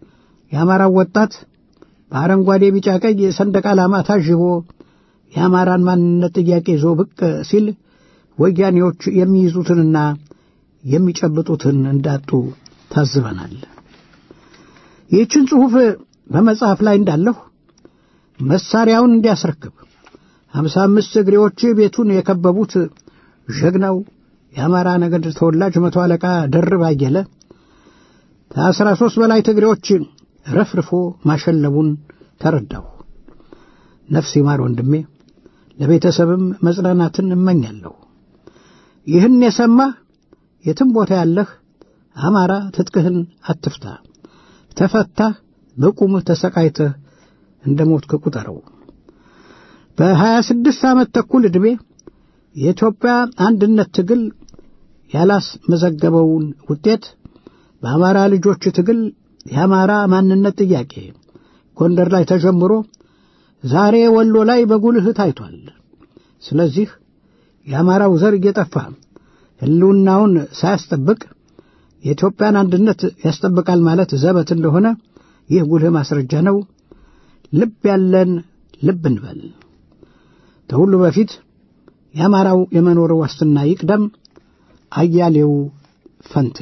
[SPEAKER 2] የአማራው ወጣት በአረንጓዴ ቢጫ ቀይ ሰንደቅ ዓላማ ታጅቦ የአማራን ማንነት ጥያቄ ይዞ ብቅ ሲል ወያኔዎች የሚይዙትንና የሚጨብጡትን እንዳጡ ታዝበናል። ይህችን ጽሑፍ በመጽሐፍ ላይ እንዳለሁ መሳሪያውን እንዲያስረክብ ሀምሳ አምስት እግሬዎች ቤቱን የከበቡት ጀግናው የአማራ ነገድ ተወላጅ መቶ አለቃ ደርብ አየለ ከአስራ ሦስት በላይ ትግሬዎች ረፍርፎ ማሸለቡን ተረዳሁ። ነፍስ ይማር ወንድሜ፣ ለቤተሰብም መጽናናትን እመኛለሁ። ይህን የሰማህ የትም ቦታ ያለህ አማራ ትጥቅህን አትፍታ፣ ተፈታህ በቁምህ ተሰቃይተህ እንደ ሞትክ ቁጠረው። በሀያ ስድስት ዓመት ተኩል ዕድሜ የኢትዮጵያ አንድነት ትግል ያላስመዘገበውን ውጤት በአማራ ልጆች ትግል የአማራ ማንነት ጥያቄ ጎንደር ላይ ተጀምሮ ዛሬ ወሎ ላይ በጉልህ ታይቷል። ስለዚህ የአማራው ዘር እየጠፋ ሕልውናውን ሳያስጠብቅ የኢትዮጵያን አንድነት ያስጠብቃል ማለት ዘበት እንደሆነ ይህ ጉልህ ማስረጃ ነው። ልብ ያለን ልብ እንበል። ከሁሉ በፊት የአማራው የመኖር ዋስትና ይቅደም። አያሌው ፈንቴ።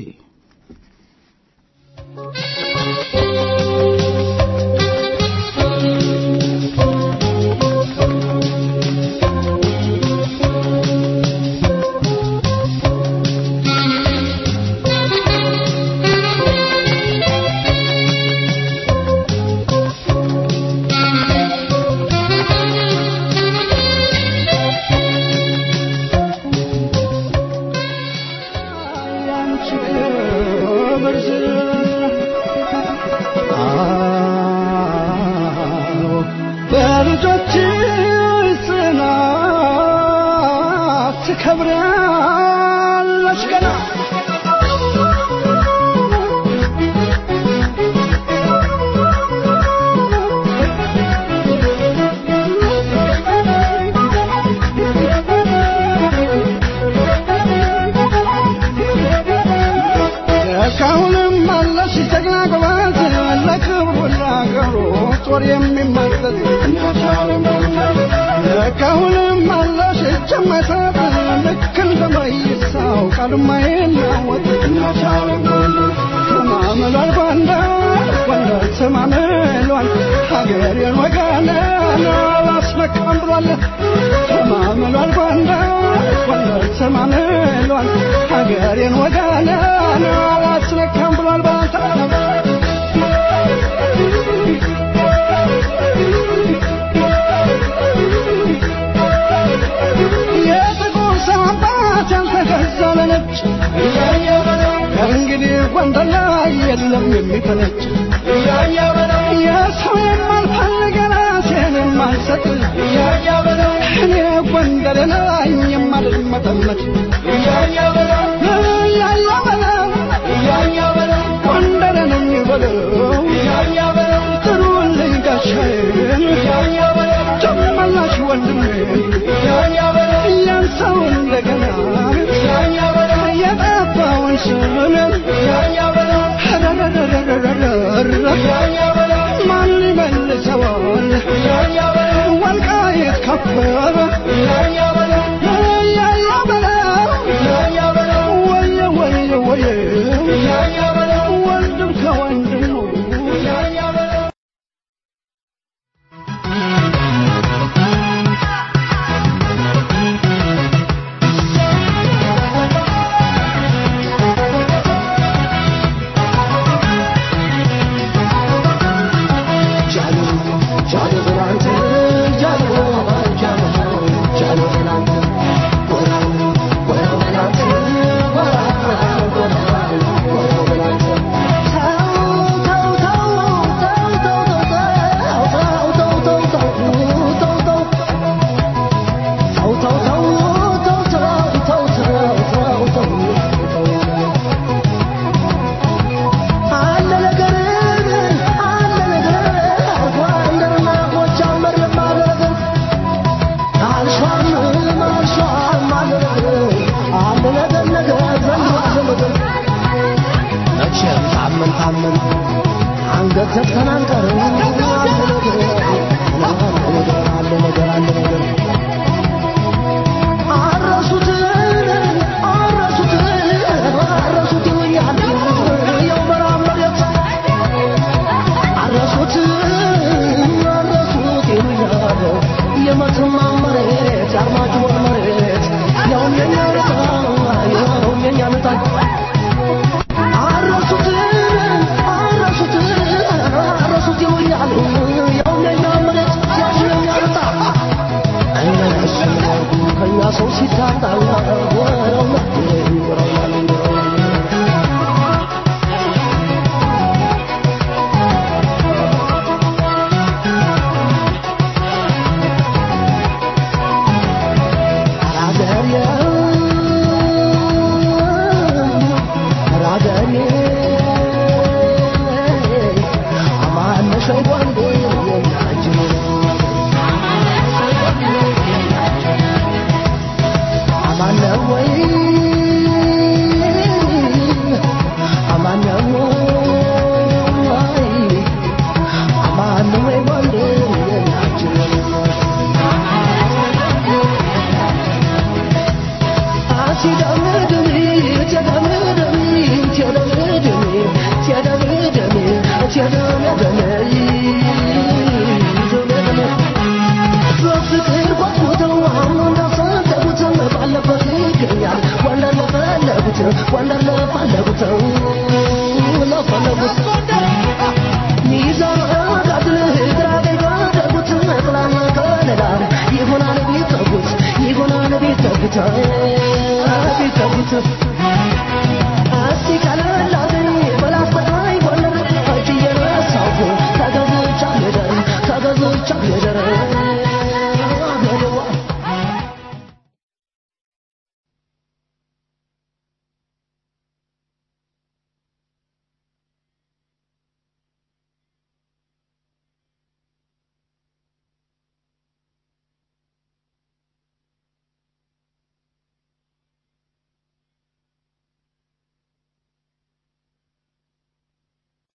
[SPEAKER 6] Así